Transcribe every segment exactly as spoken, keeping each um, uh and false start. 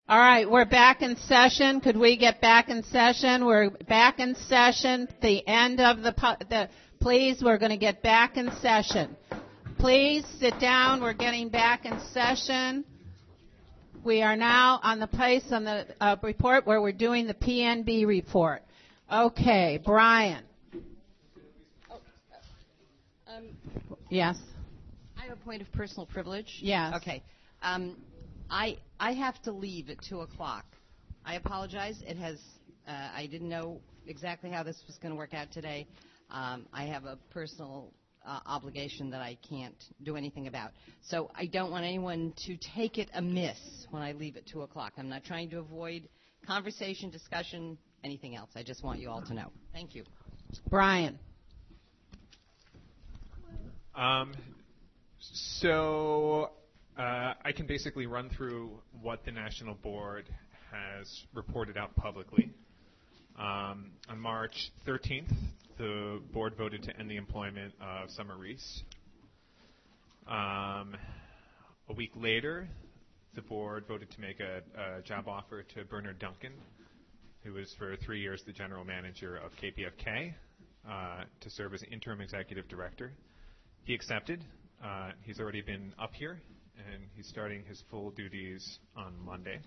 All right, we're back in session. Could we get back in session? We're back in session. The end of the, the please, we're going to get back in session. Please sit down. We're getting back in session. We are now on the place on the uh, report where we're doing the P N B report. Okay, Brian. Oh, um, yes. I have a point of personal privilege. Yes. Okay. Um, I I have to leave at two o'clock. I apologize. It has. Uh, I didn't know exactly how this was going to work out today. Um, I have a personal uh, obligation that I can't do anything about. So I don't want anyone to take it amiss when I leave at two o'clock. I'm not trying to avoid conversation, discussion, anything else. I just want you all to know. Thank you. Brian. Um. So. Uh, I can basically run through what the National Board has reported out publicly. Um, on March thirteenth, the Board voted to end the employment of Summer Reese. Um, a week later, the Board voted to make a, a job offer to Bernard Duncan, who was for three years the General Manager of K P F K, uh, to serve as Interim Executive Director. He accepted. Uh, he's already been up here, and he's starting his full duties on Monday.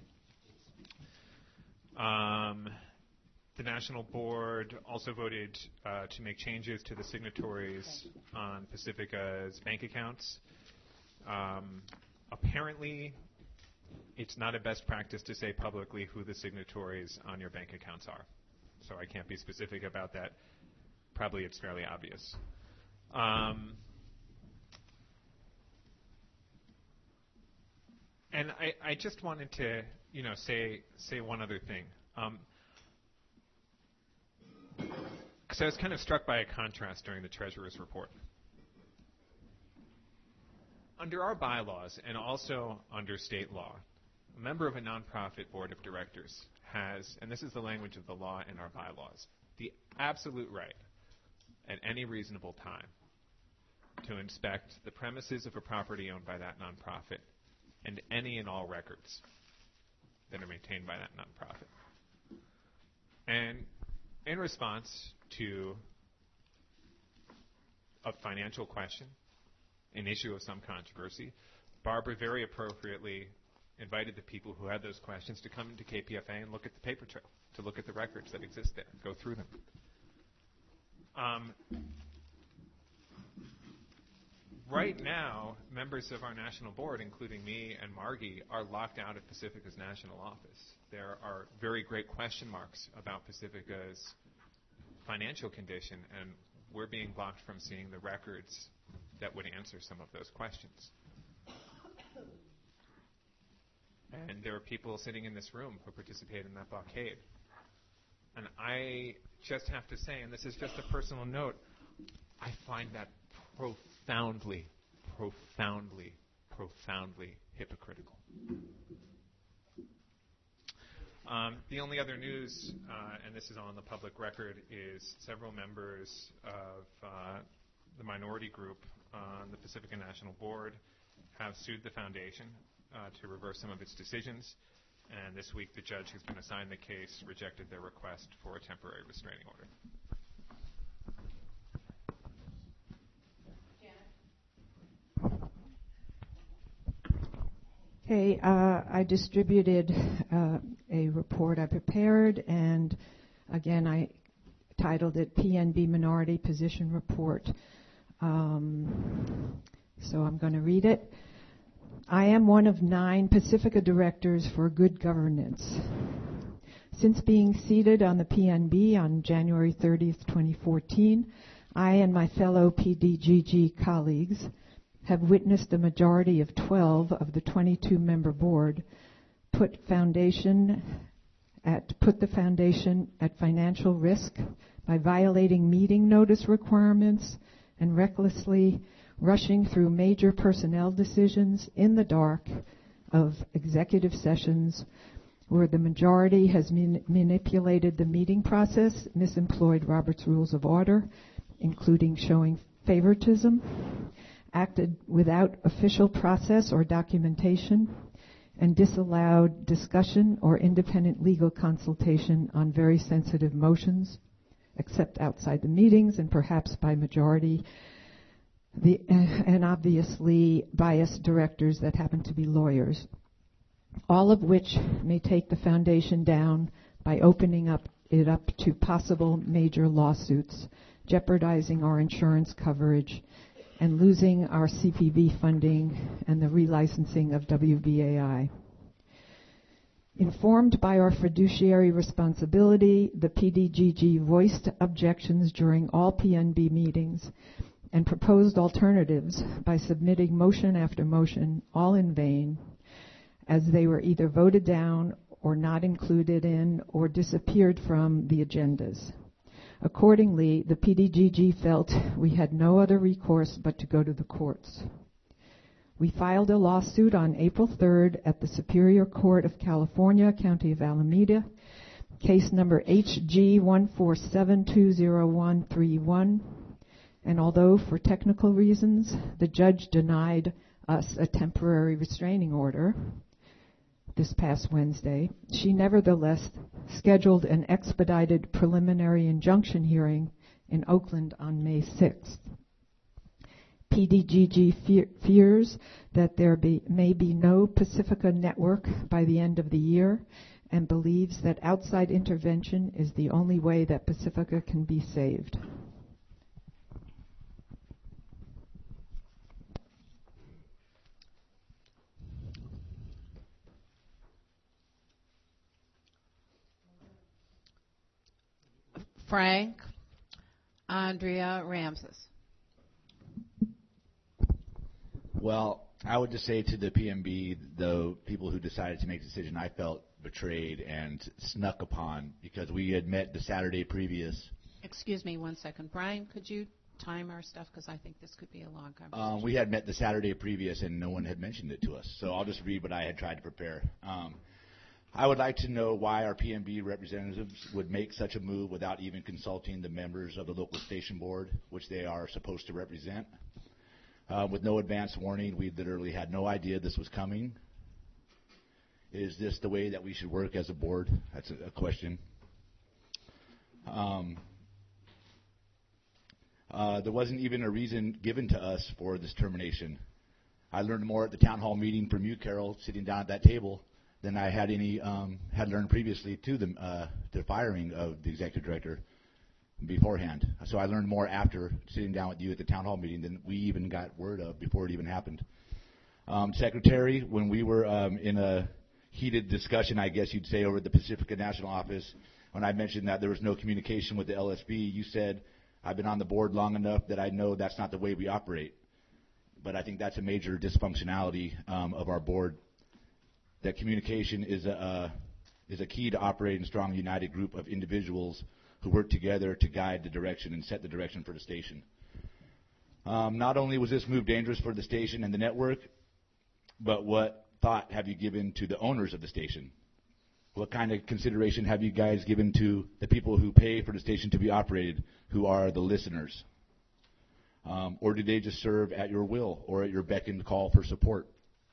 Um, the National Board also voted uh, to make changes to the signatories on Pacifica's bank accounts. Um, apparently, it's not a best practice to say publicly who the signatories on your bank accounts are. So I can't be specific about that. Probably it's fairly obvious. Um, And I, I just wanted to, you know, say say one other thing. Um, because I was kind of struck by a contrast during the Treasurer's report. Under our bylaws and also under state law, a member of a nonprofit board of directors has, and this is the language of the law and our bylaws, the absolute right at any reasonable time to inspect the premises of a property owned by that nonprofit and any and all records that are maintained by that nonprofit. And in response to a financial question, an issue of some controversy, Barbara very appropriately invited the people who had those questions to come into K P F A and look at the paper trail, to look at the records that exist there, go through them. Um, Right now, members of our national board, including me and Margie, are locked out of Pacifica's national office. There are very great question marks about Pacifica's financial condition, and we're being blocked from seeing the records that would answer some of those questions. And there are people sitting in this room who participated in that blockade. And I just have to say, and this is just a personal note, I find that profoundly, profoundly, profoundly hypocritical. Um, the only other news, uh, and this is on the public record, is several members of uh, the minority group on the Pacifica National Board have sued the foundation uh, to reverse some of its decisions. And this week, the judge who's been assigned the case rejected their request for a temporary restraining order. Okay, uh, I distributed uh, a report I prepared, and again, I titled it P N B Minority Position Report. Um, so I'm going to read it. I am one of nine Pacifica directors for good governance. Since being seated on the P N B on January thirtieth, twenty fourteen, I and my fellow P D G G colleagues have witnessed a majority of twelve of the twenty-two member board put foundation at put the foundation at financial risk by violating meeting notice requirements and recklessly rushing through major personnel decisions in the dark of executive sessions where the majority has man- manipulated the meeting process, misemployed Robert's Rules of Order, including showing favoritism, acted without official process or documentation, and disallowed discussion or independent legal consultation on very sensitive motions, except outside the meetings and perhaps by majority, the, uh, and obviously biased directors that happen to be lawyers, all of which may take the foundation down by opening up it up to possible major lawsuits, jeopardizing our insurance coverage, and losing our C P B funding and the relicensing of W B A I. Informed by our fiduciary responsibility, the P D G G voiced objections during all P N B meetings and proposed alternatives by submitting motion after motion, all in vain, as they were either voted down or not included in or disappeared from the agendas. Accordingly, the P D G G felt we had no other recourse but to go to the courts. We filed a lawsuit on April third at the Superior Court of California, County of Alameda, case number H G one four seven two zero one three one, and although for technical reasons the judge denied us a temporary restraining order this past Wednesday, she nevertheless scheduled an expedited preliminary injunction hearing in Oakland on May sixth. P D G G fe- fears that there be, may be no Pacifica network by the end of the year and believes that outside intervention is the only way that Pacifica can be saved. Frank, Andrea Ramses. Well, I would just say to the P M B, the people who decided to make the decision, I felt betrayed and snuck upon because we had met the Saturday previous. Excuse me one second. Brian, could you time our stuff? Because I think this could be a long conversation. Um, we had met the Saturday previous and no one had mentioned it to us. So I'll just read what I had tried to prepare. Um, I would like to know why our P M B representatives would make such a move without even consulting the members of the local station board, which they are supposed to represent. Uh, with no advance warning, we literally had no idea this was coming. Is this the way that we should work as a board? That's a, a question. Um, uh, there wasn't even a reason given to us for this termination. I learned more at the town hall meeting from you, Carol, sitting down at that table, than I had any um, had learned previously to the uh, the firing of the executive director beforehand. So I learned more after sitting down with you at the town hall meeting than we even got word of before it even happened. Um, Secretary, when we were um, in a heated discussion, I guess you'd say, over at the Pacifica National Office, when I mentioned that there was no communication with the L S B, you said, I've been on the board long enough that I know that's not the way we operate. But I think that's a major dysfunctionality um, of our board, that communication is a, uh, is a key to operating a strong, united group of individuals who work together to guide the direction and set the direction for the station. Um, not only was this move dangerous for the station and the network, but what thought have you given to the owners of the station? What kind of consideration have you guys given to the people who pay for the station to be operated, who are the listeners? Um, or do they just serve at your will or at your beck and call for support?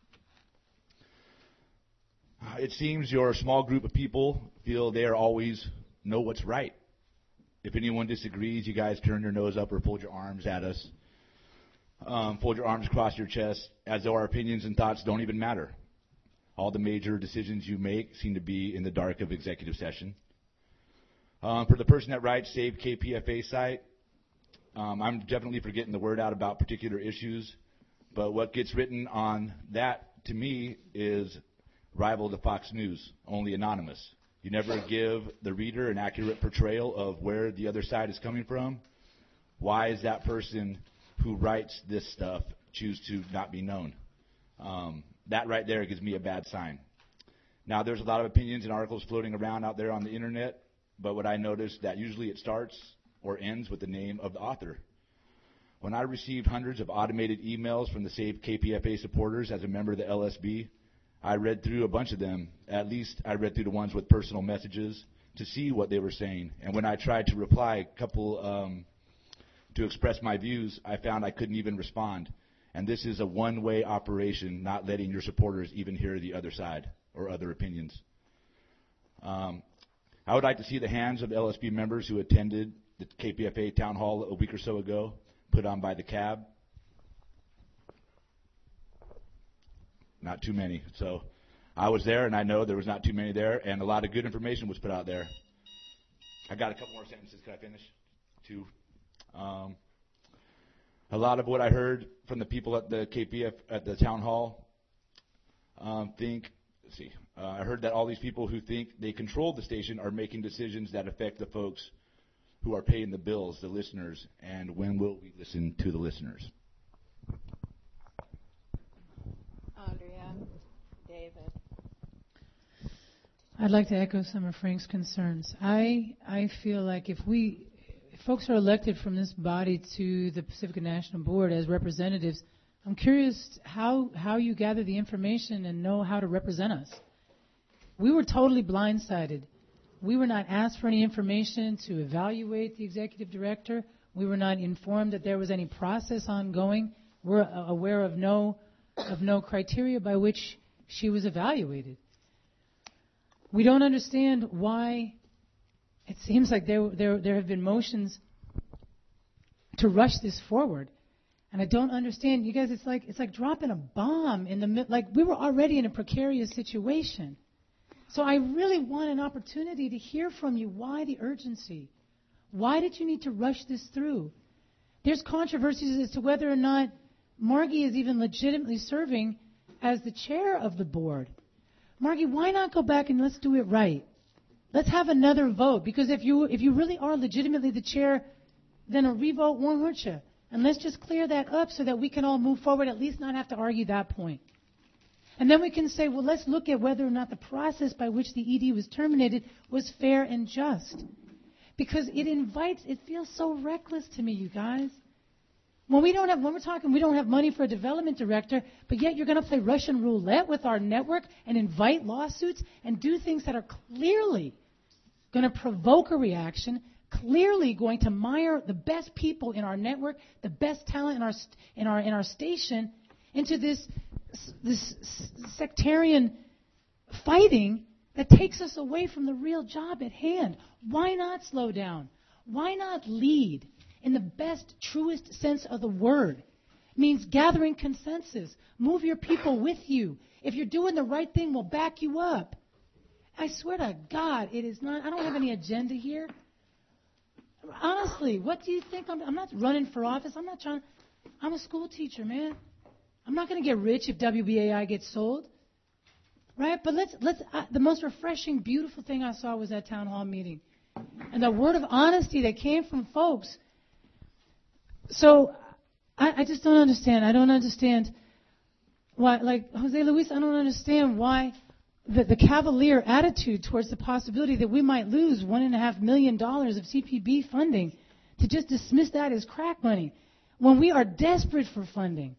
Uh, it seems your small group of people feel they are always know what's right. If anyone disagrees, you guys turn your nose up or fold your arms at us. Um, fold your arms across your chest as though our opinions and thoughts don't even matter. All the major decisions you make seem to be in the dark of executive session. Um, for the person that writes Save K P F A site, um, I'm definitely for getting the word out about particular issues, but what gets written on that, to me, is rival to Fox News, only anonymous. You never give the reader an accurate portrayal of where the other side is coming from. Why is that person who writes this stuff choose to not be known? Um, that right there gives me a bad sign. Now, there's a lot of opinions and articles floating around out there on the internet, but what I noticed that usually it starts or ends with the name of the author. When I received hundreds of automated emails from the Save K P F A supporters as a member of the L S B, I read through a bunch of them. At least I read through the ones with personal messages to see what they were saying. And when I tried to reply a couple um, to express my views, I found I couldn't even respond. And this is a one-way operation, not letting your supporters even hear the other side or other opinions. Um, I would like to see the hands of L S B members who attended the K P F A town hall a week or so ago put on by the C A B. Not too many. So I was there, and I know there was not too many there, and a lot of good information was put out there. I got a couple more sentences. Can I finish? Two. Um, a lot of what I heard from the people at the K P F at the town hall um, think. Let's see. Uh, I heard that all these people who think they control the station are making decisions that affect the folks who are paying the bills, the listeners. And when will we listen to the listeners? Andrea, David. I'd like to echo some of Frank's concerns. I I feel like if we if folks are elected from this body to the Pacifica National Board as representatives, I'm curious how how you gather the information and know how to represent us. We were totally blindsided. We were not asked for any information to evaluate the executive director. We were not informed that there was any process ongoing. We're uh, aware of no of no criteria by which she was evaluated. We don't understand why it seems like there, there, there have been motions to rush this forward. And I don't understand. You guys, it's like, it's like dropping a bomb in the middle. Like, we were already in a precarious situation. So I really want an opportunity to hear from you. Why the urgency? Why did you need to rush this through? There's controversies as to whether or not Margie is even legitimately serving as the chair of the board. Margie, why not go back and let's do it right? Let's have another vote. Because if you if you really are legitimately the chair, then a revote won't hurt you. And let's just clear that up so that we can all move forward, at least not have to argue that point. And then we can say, well, let's look at whether or not the process by which the E D was terminated was fair and just. Because it invites, it feels so reckless to me, you guys. When we don't have, when we're talking, we don't have money for a development director, but yet you're going to play Russian roulette with our network and invite lawsuits and do things that are clearly going to provoke a reaction, clearly going to mire the best people in our network, the best talent in our in our in our station, into this this sectarian fighting that takes us away from the real job at hand. Why not slow down? Why not lead? In the best, truest sense of the word. It means gathering consensus. Move your people with you. If you're doing the right thing, we'll back you up. I swear to God, it is not, I don't have any agenda here. Honestly, what do you think? I'm, I'm not running for office. I'm not trying, I'm a school teacher, man. I'm not going to get rich if W B A I gets sold. Right? But let's, let's, uh, the most refreshing, beautiful thing I saw was that town hall meeting. And the word of honesty that came from folks. So I, I just don't understand. I don't understand why, like Jose Luis, I don't understand why the, the cavalier attitude towards the possibility that we might lose one and a half million dollars of C P B funding to just dismiss that as crack money when we are desperate for funding.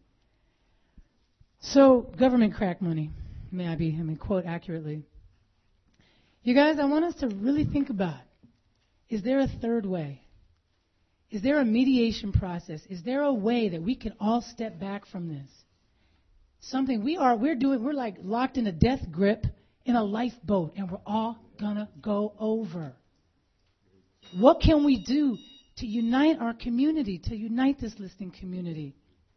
So government crack money, may I be, I mean, quote accurately. You guys, I want us to really think about, is there a third way? Is there a mediation process? Is there a way that we can all step back from this? Something we are, we're doing, we're like locked in a death grip in a lifeboat, and we're all gonna go over. What can we do to unite our community, to unite this listening community?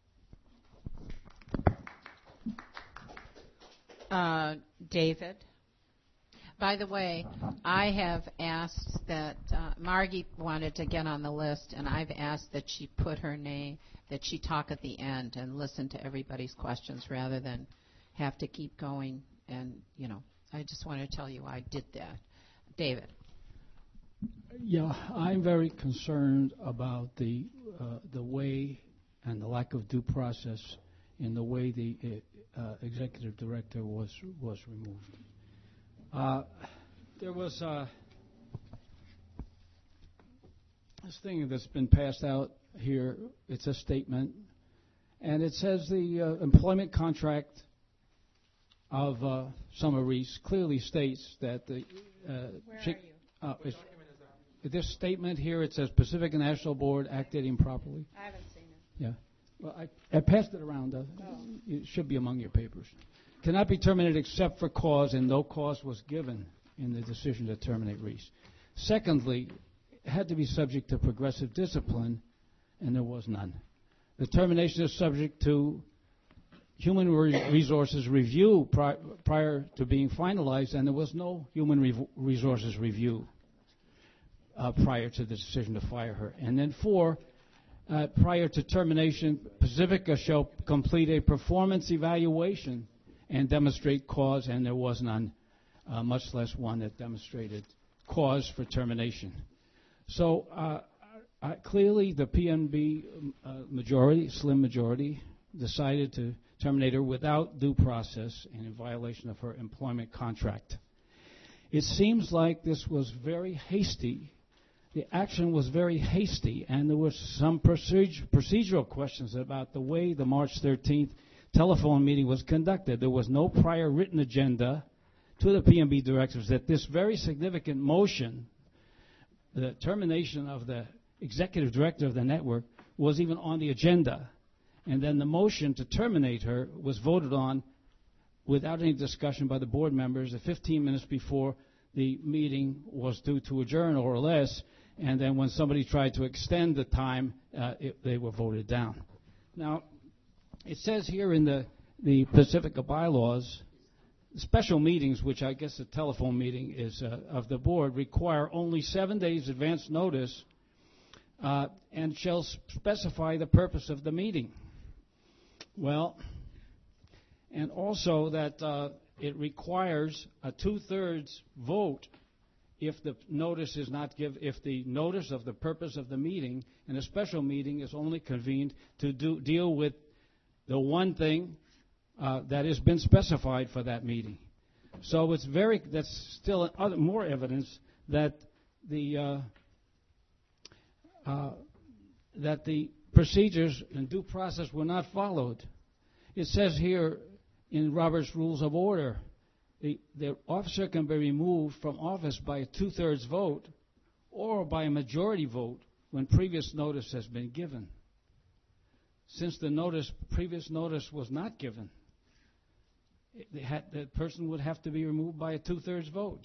Uh, David? By the way, I have asked that uh, Margie wanted to get on the list, and I've asked that she put her name, that she talk at the end and listen to everybody's questions rather than have to keep going. And, you know, I just want to tell you I did that. David. Yeah, I'm very concerned about the uh, the way and the lack of due process in the way the uh, executive director was was removed. Uh, there was uh, this thing that's been passed out here. It's a statement, and it says the uh, employment contract of uh, Summer Reese clearly states that the. Uh, Where chick, are you? Uh, is, this statement here, it says Pacifica National Board acted improperly. I haven't seen it. Yeah. Well, I, I passed it around. Uh, oh. It should be among your papers. Cannot be terminated except for cause, and no cause was given in the decision to terminate Reese. Secondly, it had to be subject to progressive discipline, and there was none. The termination is subject to human re- resources review pri- prior to being finalized, and there was no human re- resources review uh, prior to the decision to fire her. And then four, uh, prior to termination, Pacifica shall complete a performance evaluation and demonstrate cause, and there was none, uh, much less one that demonstrated cause for termination. So uh, uh, clearly the P N B uh, majority, slim majority, decided to terminate her without due process and in violation of her employment contract. It seems like this was very hasty. The action was very hasty, and there were some procedure, procedural questions about the way the March thirteenth telephone meeting was conducted. There was no prior written agenda to the P N B directors that this very significant motion, the termination of the executive director of the network, was even on the agenda. And then the motion to terminate her was voted on without any discussion by the board members at fifteen minutes before the meeting was due to adjourn or less. And then when somebody tried to extend the time, uh, it, they were voted down. Now, it says here in the, the Pacifica bylaws, special meetings, which I guess a telephone meeting is uh, of the board, require only seven days advance notice uh, and shall specify the purpose of the meeting. Well, and also that uh, it requires a two-thirds vote if the notice is not give, if the notice of the purpose of the meeting, and a special meeting is only convened to do, deal with the one thing uh, that has been specified for that meeting. So it's very, that's still other, more evidence that the uh, uh, that the procedures and due process were not followed. It says here in Robert's Rules of Order, the, the officer can be removed from office by a two-thirds vote or by a majority vote when previous notice has been given. Since the notice, previous notice was not given, it had, the person would have to be removed by a two-thirds vote.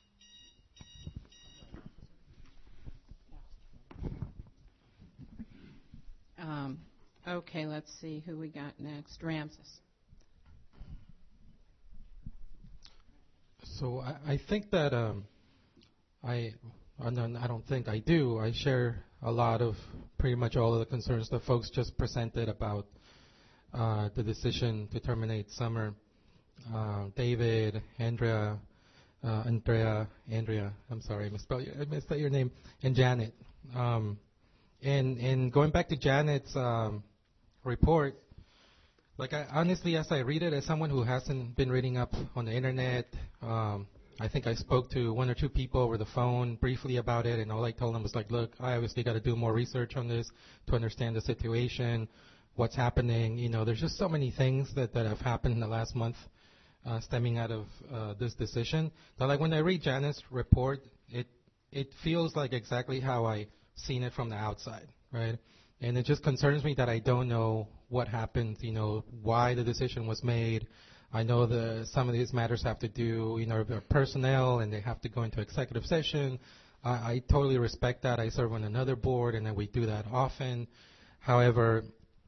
Um, okay, let's see who we got next. Ramses. So I, I think that um, I, I don't think I do. I share a lot of pretty much all of the concerns that folks just presented about uh, the decision to terminate Summer. Uh, David, Andrea, uh, Andrea, Andrea. I'm sorry, I misspelled your, I misspelled your name, and Janet. Um, and and going back to Janet's um, report, like I, honestly, as I read it, as someone who hasn't been reading up on the internet, um, I think I spoke to one or two people over the phone briefly about it, and all I told them was like, look, I obviously got to do more research on this to understand the situation, what's happening. You know, there's just so many things that, that have happened in the last month uh, stemming out of uh, this decision. But like when I read Janet's report, it it feels like exactly how I seen it from the outside, right? And it just concerns me that I don't know what happened, you know, why the decision was made. I know the some of these matters have to do, you know, with personnel, and they have to go into executive session. I, I totally respect that. I serve on another board, and then we do that often. However,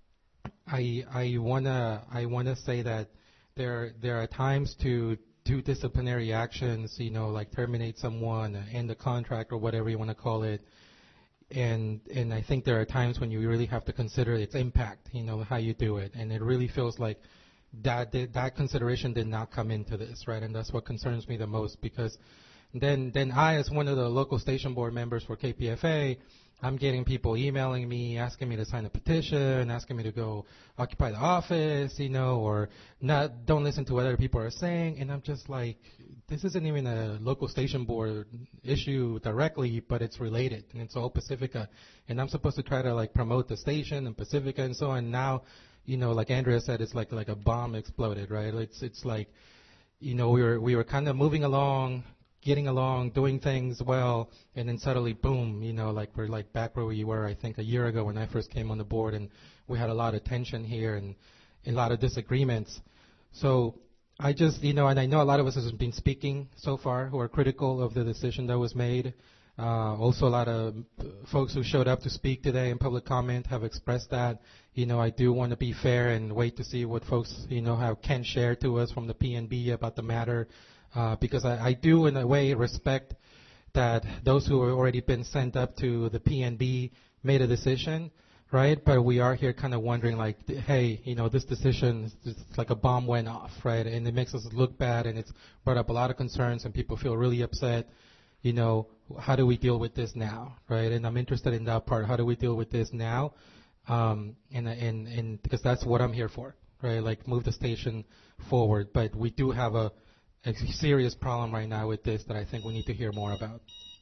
I I wanna I wanna say that there there are times to do disciplinary actions, you know, like terminate someone, end the contract, or whatever you want to call it. And and I think there are times when you really have to consider its impact, you know, how you do it. And it really feels like that did, that consideration did not come into this, right? And that's what concerns me the most, because then then I, as one of the local station board members for K P F A, I'm getting people emailing me, asking me to sign a petition, asking me to go occupy the office, you know, or not, don't listen to what other people are saying. And I'm just like, this isn't even a local station board issue directly, but it's related, and it's all Pacifica. And I'm supposed to try to like promote the station and Pacifica and so on. Now, you know, like Andrea said, it's like like a bomb exploded, right? It's it's like, you know, we were we were kind of moving along getting along, doing things well, and then suddenly, boom, you know, like we're like back where we were, I think, a year ago when I first came on the board, and we had a lot of tension here and a lot of disagreements. So I just, you know, and I know a lot of us have been speaking so far who are critical of the decision that was made. Uh, also, a lot of folks who showed up to speak today in public comment have expressed that. You know, I do want to be fair and wait to see what folks, you know, have can share to us from the P N B about the matter, uh, because I, I do, in a way, respect that those who have already been sent up to the P N B made a decision, right? But we are here kind of wondering, like, hey, you know, this decision, it's like a bomb went off, right? And it makes us look bad, and it's brought up a lot of concerns, and people feel really upset. You know, how do we deal with this now, right? And I'm interested in that part. How do we deal with this now? Um, and, and, and because that's what I'm here for, right? Like, move the station forward. But we do have a, a serious problem right now with this that I think we need to hear more about.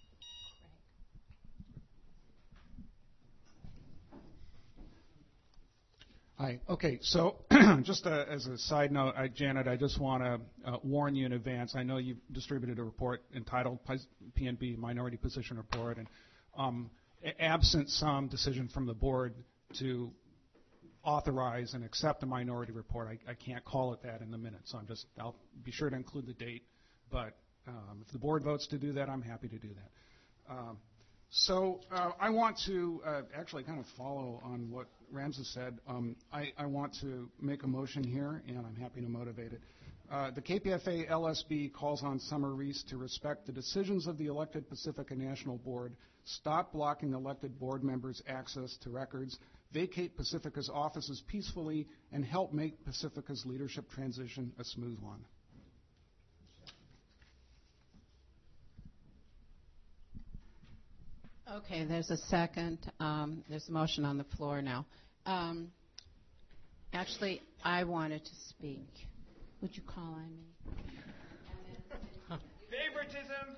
Hi. Okay. So, just uh, as a side note, I, Janet, I just want to uh, warn you in advance. I know you've distributed a report entitled P N B Minority Position Report, and um, absent some decision from the board to authorize and accept a minority report, I, I can't call it that in the minutes. So I'm just, I'll be sure to include the date. But um, if the board votes to do that, I'm happy to do that. Um, So uh, I want to uh, actually kind of follow on what Ramses said. Um, I, I want to make a motion here, and I'm happy to motivate it. Uh, the K P F A L S B calls on Summer Reese to respect the decisions of the elected Pacifica National Board, stop blocking elected board members' access to records, vacate Pacifica's offices peacefully, and help make Pacifica's leadership transition a smooth one. Okay, there's a second. Um, there's a motion on the floor now. Um, actually, I wanted to speak. Would you call on me? Favoritism.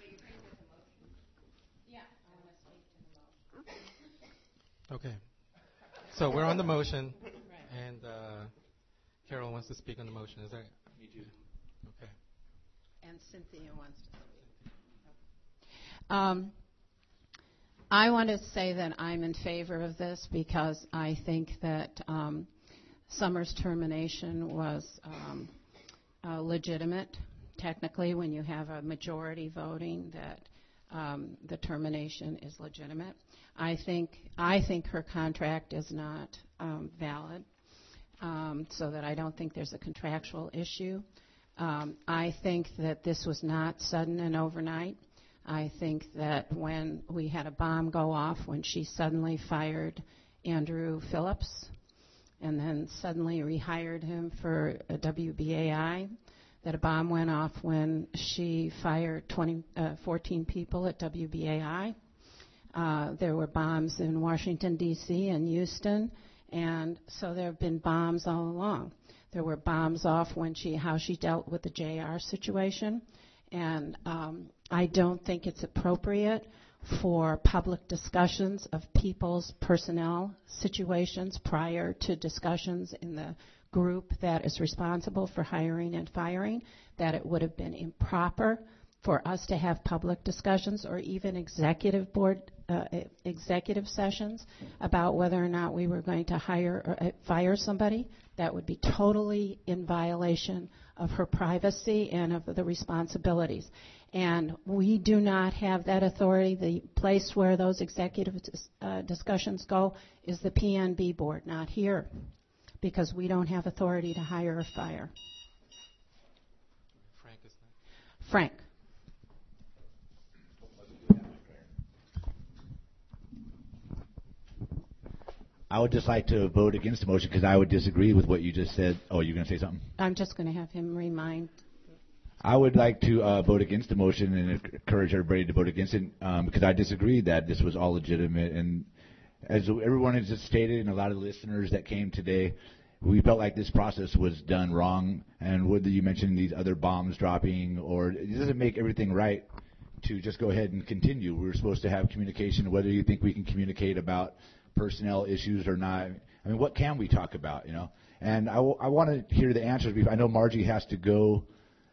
Yeah, I want to speak to the motion. Okay. So we're on the motion, and uh, Carol wants to speak on the motion. Is that? Me too. Okay. And Cynthia wants to speak. Um, I want to say that I'm in favor of this because I think that um, Summer's termination was um, uh, legitimate. Technically, when you have a majority voting, that um, the termination is legitimate. I think I think her contract is not um, valid, um, so that I don't think there's a contractual issue. Um, I think that this was not sudden and overnight. I think that when we had a bomb go off, when she suddenly fired Andrew Phillips and then suddenly rehired him for a W B A I, that a bomb went off when she fired twenty, uh, fourteen people at W B A I. Uh, there were bombs in Washington, D C and Houston, and so there have been bombs all along. There were bombs off when she, how she dealt with the J R situation. And um, I don't think it's appropriate for public discussions of people's personnel situations prior to discussions in the group that is responsible for hiring and firing, that it would have been improper for us to have public discussions or even executive board uh, executive sessions about whether or not we were going to hire or uh, fire somebody. That would be totally in violation of her privacy and of the responsibilities. And we do not have that authority. The place where those executive dis- uh, discussions go is the P N B board, not here, because we don't have authority to hire or fire. Frank is next. Frank. I would just like to vote against the motion because I would disagree with what you just said. Oh, you're going to say something? I'm just going to have him remind. I would like to uh, vote against the motion and encourage everybody to vote against it um, because I disagree that this was all legitimate. And as everyone has just stated, and a lot of the listeners that came today, we felt like this process was done wrong. And whether you mentioned these other bombs dropping, or it doesn't make everything right to just go ahead and continue. We're supposed to have communication, whether you think we can communicate about personnel issues or not. I mean, what can we talk about, you know? And I, w- I want to hear the answers. I know Margie has to go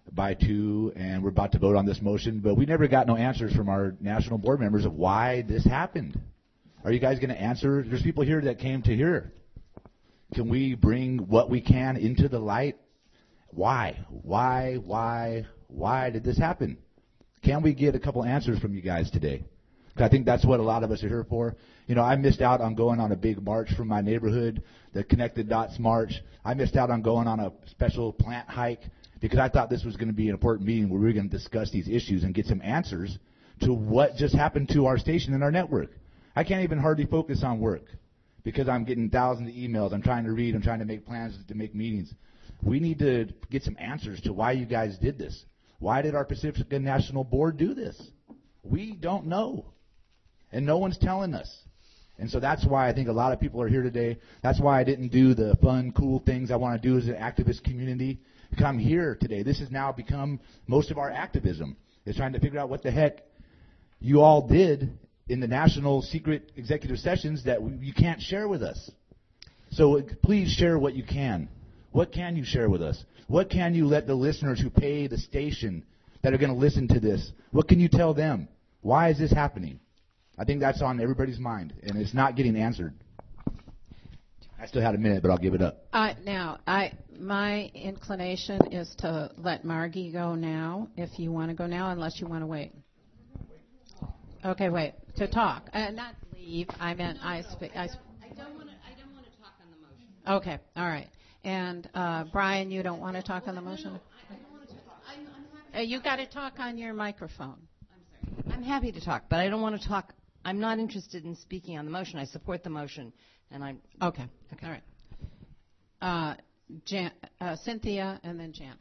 by two, and we're about to vote on this motion, but we never got no answers from our national board members of why this happened. Are you guys going to answer? There's people here that came to hear. Can we bring what we can into the light? Why? Why? Why? Why did this happen? Can we get a couple answers from you guys today? Because I think that's what a lot of us are here for. You know, I missed out on going on a big march from my neighborhood, the Connected Dots March. I missed out on going on a special plant hike because I thought this was going to be an important meeting where we were going to discuss these issues and get some answers to what just happened to our station and our network. I can't even hardly focus on work because I'm getting thousands of emails. I'm trying to read. I'm trying to make plans to make meetings. We need to get some answers to why you guys did this. Why did our Pacifica National Board do this? We don't know. And no one's telling us. And so that's why I think a lot of people are here today. That's why I didn't do the fun, cool things I want to do as an activist community. Because I'm here today. This has now become most of our activism, is trying to figure out what the heck you all did in the national secret executive sessions that you can't share with us. So please share what you can. What can you share with us? What can you let the listeners who pay the station that are going to listen to this, what can you tell them? Why is this happening? I think that's on everybody's mind, and it's not getting answered. I still had a minute, but I'll give it up. Uh, now, I my inclination is to let Margie go now, if you want to go now, unless you want to wait. Okay, wait. To talk. Uh, not leave. I meant I speak. I, sp- I don't want to. I don't want to talk on the motion. Okay, all right. And uh, Brian, you don't want to talk on the motion? No, no, I, I don't want to talk. I'm, I'm happy. Uh, you got to talk on your microphone. I'm sorry. I'm happy to talk, but I don't want to talk. I'm not interested in speaking on the motion. I support the motion, and I. Okay. Okay. All right. Uh, Jan, uh, Cynthia, and then Janet.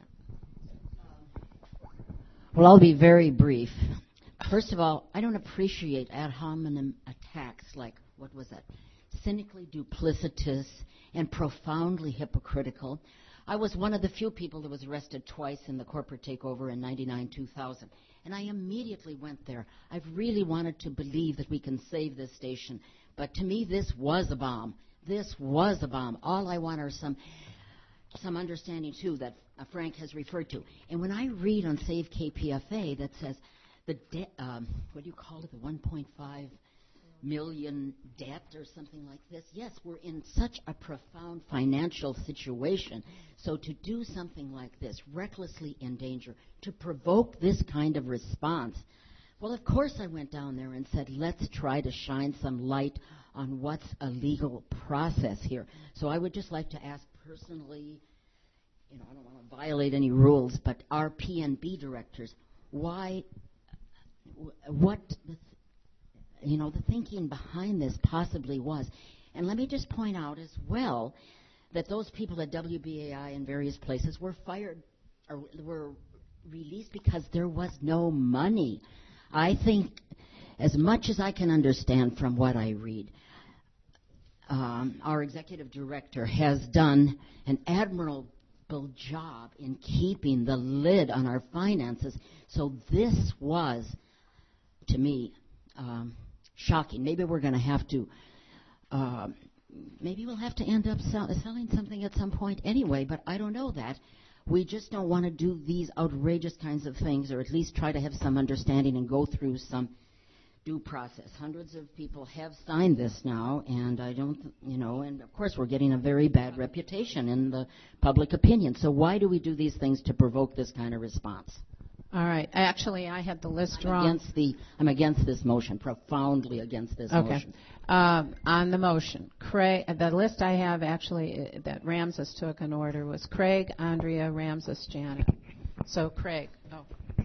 Well, I'll be very brief. First of all, I don't appreciate ad hominem attacks like, what was that, cynically duplicitous and profoundly hypocritical. I was one of the few people that was arrested twice in the corporate takeover in ninety-nine two thousand. And I immediately went there. I've really wanted to believe that we can save this station. But to me, this was a bomb. This was a bomb. All I want are some some understanding, too, that uh, Frank has referred to. And when I read on Save K P F A that says, the de- um, what do you call it, the one point five million debt or something like this, yes, we're in such a profound financial situation. So to do something like this, recklessly endanger, to provoke this kind of response, well, of course I went down there and said, let's try to shine some light on what's a legal process here. So I would just like to ask personally, you know, I don't want to violate any rules, but our P N B directors, why, what, the, you know, the thinking behind this possibly was. And let me just point out as well that those people at W B A I and various places were fired or were released because there was no money. I think, as much as I can understand from what I read, um, our executive director has done an admirable job in keeping the lid on our finances. So this was, to me, um, shocking. Maybe we're going to have to, uh, maybe we'll have to end up sell- selling something at some point anyway, but I don't know that. We just don't want to do these outrageous kinds of things, or at least try to have some understanding and go through some due process. Hundreds of people have signed this now, and I don't, th- you know, and of course we're getting a very bad reputation in the public opinion. So why do we do these things to provoke this kind of response? All right. Actually, I had the list I'm wrong. Against the, I'm against this motion, profoundly against this Okay. motion. Um, on the motion, Craig, the list I have actually uh, that Ramses took in order was Craig, Andrea, Ramses, Janet. So Craig. Oh.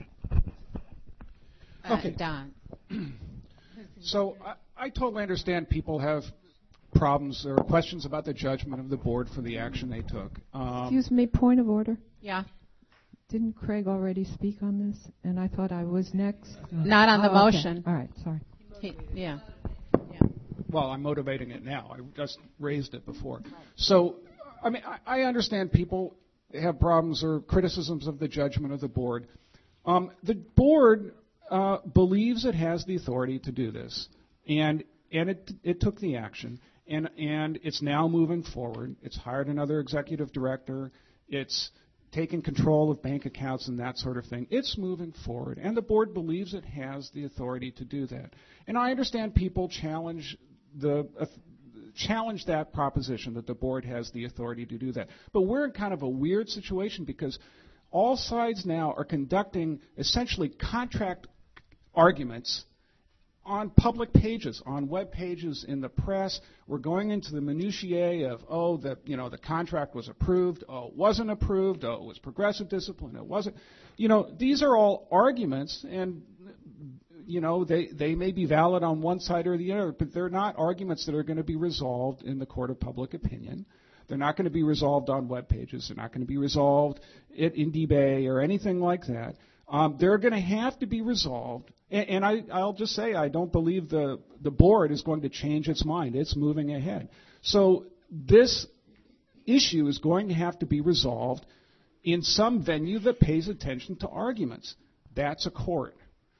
Uh, Okay. Don. So I, I totally understand people have problems or questions about the judgment of the board for the action they took. Um, Excuse me, point of order. Yeah. Didn't Craig already speak on this? And I thought I was next. Not on the Oh, okay. motion. All right, sorry. He, yeah. Well, I'm motivating it now. I just raised it before. So, I mean, I, I understand people have problems or criticisms of the judgment of the board. Um, the board uh, believes it has the authority to do this, and and it it took the action, and and it's now moving forward. It's hired another executive director. It's taking control of bank accounts and that sort of thing. It's moving forward, and the board believes it has the authority to do that. And I understand people challenge the uh, challenge that proposition that the board has the authority to do that. But we're in kind of a weird situation because all sides now are conducting essentially contract arguments on public pages, on web pages, in the press. We're going into the minutiae of, oh, the, you know, the contract was approved, oh, it wasn't approved, oh, it was progressive discipline, it wasn't. You know, these are all arguments, and, you know, they, they may be valid on one side or the other, but they're not arguments that are going to be resolved in the court of public opinion. They're not going to be resolved on web pages. They're not going to be resolved at Indy Bay or anything like that. Um, they're going to have to be resolved. And, and I, I'll just say I don't believe the, the board is going to change its mind. It's moving ahead. So this issue is going to have to be resolved in some venue that pays attention to arguments. That's a court.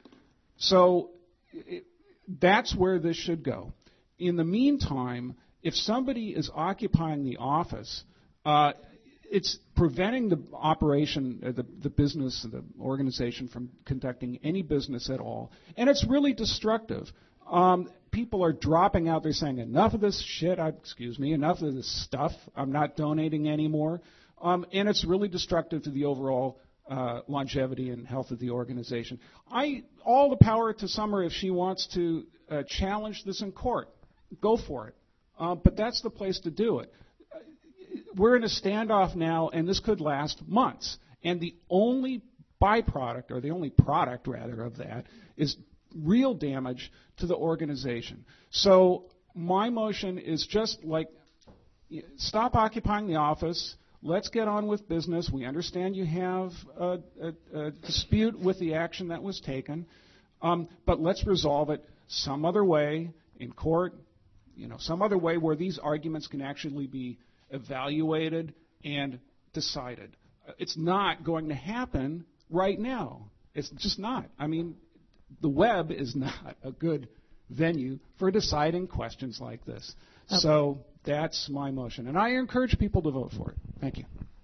So it, that's where this should go. In the meantime, if somebody is occupying the office, uh, it's preventing the operation, uh, the, the business, the organization from conducting any business at all, and it's really destructive. Um, people are dropping out. They're saying, enough of this shit, I, excuse me, enough of this stuff. I'm not donating anymore. Um, and it's really destructive to the overall uh, longevity and health of the organization. I, all the power to Summer if she wants to uh, challenge this in court. Go for it. Uh, but that's the place to do it. We're in a standoff now, and this could last months. And the only byproduct, or the only product, rather, of that is real damage to the organization. So my motion is just like, stop occupying the office. Let's get on with business. We understand you have a, a, a dispute with the action that was taken, um, but let's resolve it some other way in court, you know, some other way where these arguments can actually be evaluated and decided. It's not going to happen right now. It's just not. I mean, the web is not a good venue for deciding questions like this. Okay. So that's my motion. And I encourage people to vote for it. Thank you.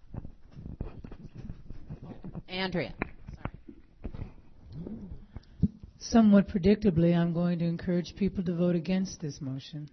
Andrea. Somewhat predictably, I'm going to encourage people to vote against this motion.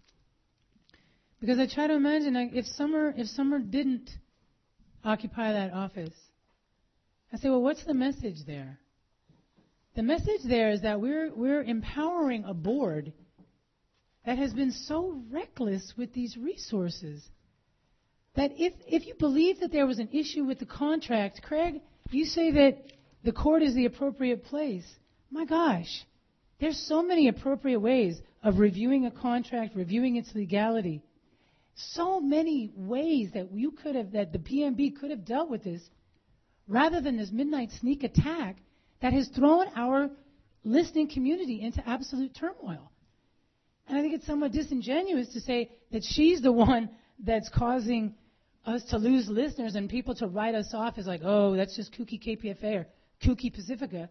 Because I try to imagine, like, if Summer if Summer didn't occupy that office, I say, well, what's the message there? The message there is that we're we're empowering a board that has been so reckless with these resources that if if you believe that there was an issue with the contract, Craig, you say that the court is the appropriate place. My gosh, there's so many appropriate ways of reviewing a contract, reviewing its legality. So many ways that you could have, that the P M B could have dealt with this, rather than this midnight sneak attack that has thrown our listening community into absolute turmoil. And I think it's somewhat disingenuous to say that she's the one that's causing us to lose listeners and people to write us off as like, oh, that's just kooky K P F A or kooky Pacifica.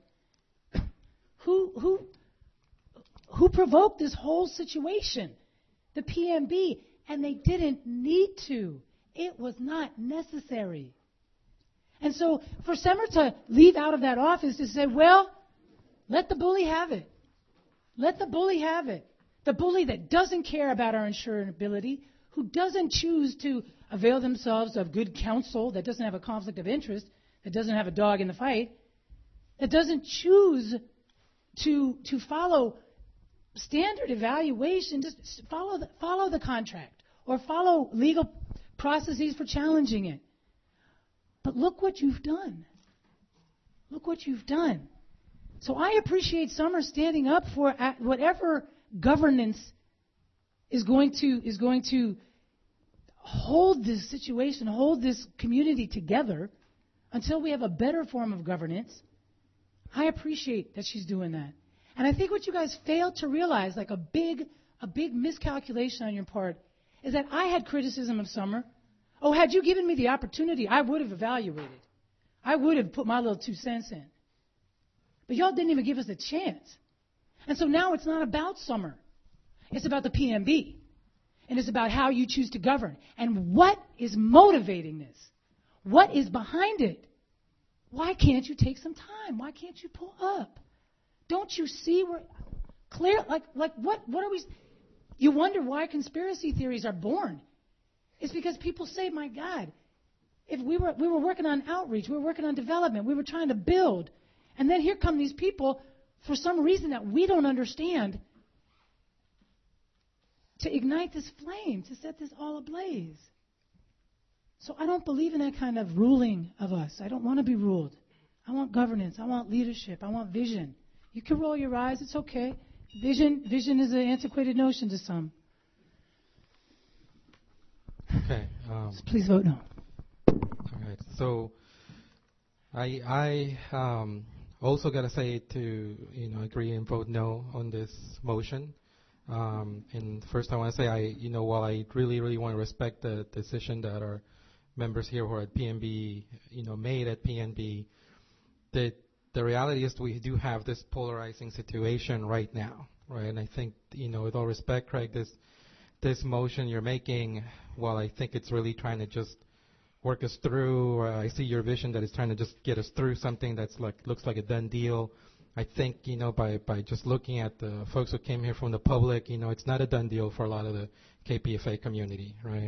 who who who provoked this whole situation? The P M B. And they didn't need to. It was not necessary. And so for Summer to leave out of that office to say, well, let the bully have it. Let the bully have it. The bully that doesn't care about our insurability, who doesn't choose to avail themselves of good counsel, that doesn't have a conflict of interest, that doesn't have a dog in the fight, that doesn't choose to to follow standard evaluation, just follow the, follow the contract or follow legal processes for challenging it. But look what you've done. Look what you've done. So I appreciate Summer standing up for whatever governance is going to is going to hold this situation, hold this community together until we have a better form of governance. I appreciate that she's doing that. And I think what you guys failed to realize, like a big, a big miscalculation on your part, is that I had criticism of Summer. Oh, had you given me the opportunity, I would have evaluated. I would have put my little two cents in. But y'all didn't even give us a chance. And so now it's not about Summer. It's about the P M B. And it's about how you choose to govern. And what is motivating this? What is behind it? Why can't you take some time? Why can't you pull up? Don't you see where clear like like what what are we? You wonder why conspiracy theories are born. It's because people say, "My God, if we were we were working on outreach, we were working on development, we were trying to build, and then here come these people for some reason that we don't understand to ignite this flame, to set this all ablaze." So I don't believe in that kind of ruling of us. I don't want to be ruled. I want governance. I want leadership. I want vision. You can roll your eyes. It's okay. Vision, vision is an antiquated notion to some. Okay. Um, Please vote no. All right. So I I um, also got to say to you know agree and vote no on this motion. Um, and first, I want to say I you know while I really really want to respect the decision that our members here who are at P N B you know made at P N B, that the reality is we do have this polarizing situation right now, right? And I think you know with all respect, Craig, this this motion you're making, while I think it's really trying to just work us through, uh, I see your vision that it's trying to just get us through something that's like looks like a done deal. I think, you know, by, by just looking at the folks who came here from the public, you know, it's not a done deal for a lot of the K P F A community, right?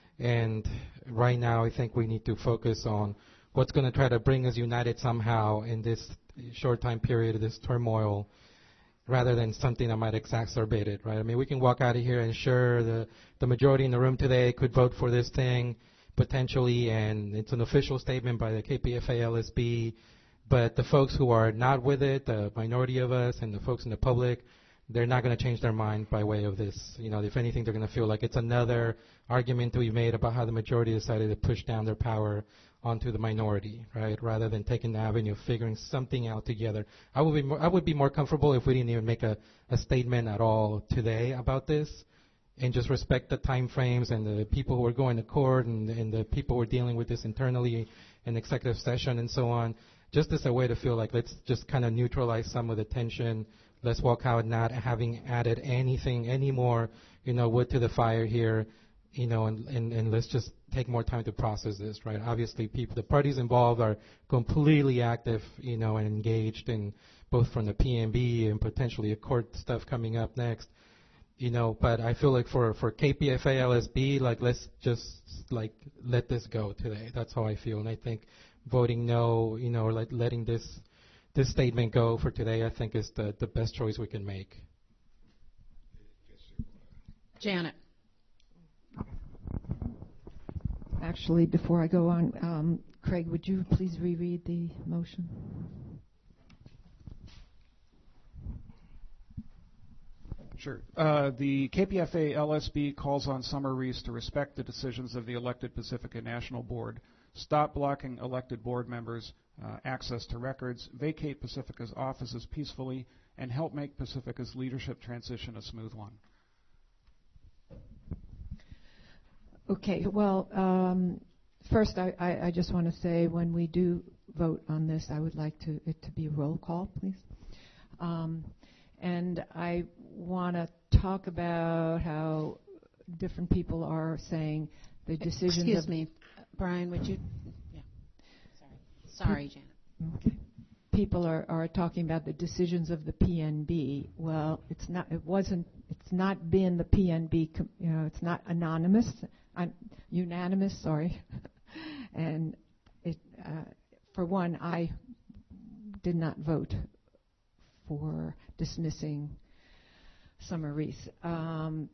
And right now I think we need to focus on what's going to try to bring us united somehow in this short time period of this turmoil, rather than something that might exacerbate it, right? I mean, we can walk out of here and sure, the, the majority in the room today could vote for this thing potentially, and it's an official statement by the K P F A L S B, but the folks who are not with it, the minority of us and the folks in the public, they're not going to change their mind by way of this. You know, if anything, they're going to feel like it's another argument to be made about how the majority decided to push down their power onto the minority, right? Rather than taking the avenue of figuring something out together. I would be more, I would be more comfortable if we didn't even make a, a statement at all today about this, and just respect the time frames and the people who are going to court and, and the people who are dealing with this internally in executive session and so on. Just as a way to feel like let's just kind of neutralize some of the tension. Let's walk out not having added anything, any more, you know, wood to the fire here, you know, and, and, and let's just take more time to process this, right? Obviously, people, the parties involved are completely active, you know, and engaged in both from the P N B and potentially a court stuff coming up next, you know, but I feel like for, for K P F A L S B, like, let's just, like, let this go today. That's how I feel, and I think voting no, you know, or let, letting this this statement go for today, I think is the, the best choice we can make. Janet. Actually, before I go on, um, Craig, would you please reread the motion? Sure. Uh, the K P F A L S B calls on Summer Reese to respect the decisions of the elected Pacifica National Board, stop blocking elected board members' uh, access to records, vacate Pacifica's offices peacefully, and help make Pacifica's leadership transition a smooth one. Okay, well, um, first I, I, I just want to say when we do vote on this, I would like to, it to be a roll call, please. Um, and I want to talk about how different people are saying the decisions. Excuse of me, Brian, would you? Yeah. Sorry. Sorry, Janet. Okay. People are, are talking about the decisions of the P N B. Well, it's not. It wasn't. It's not been the P N B. Com, you know, it's not anonymous. I'm unanimous. Sorry. And it, uh, for one, I did not vote for dismissing Summer Reese. Um,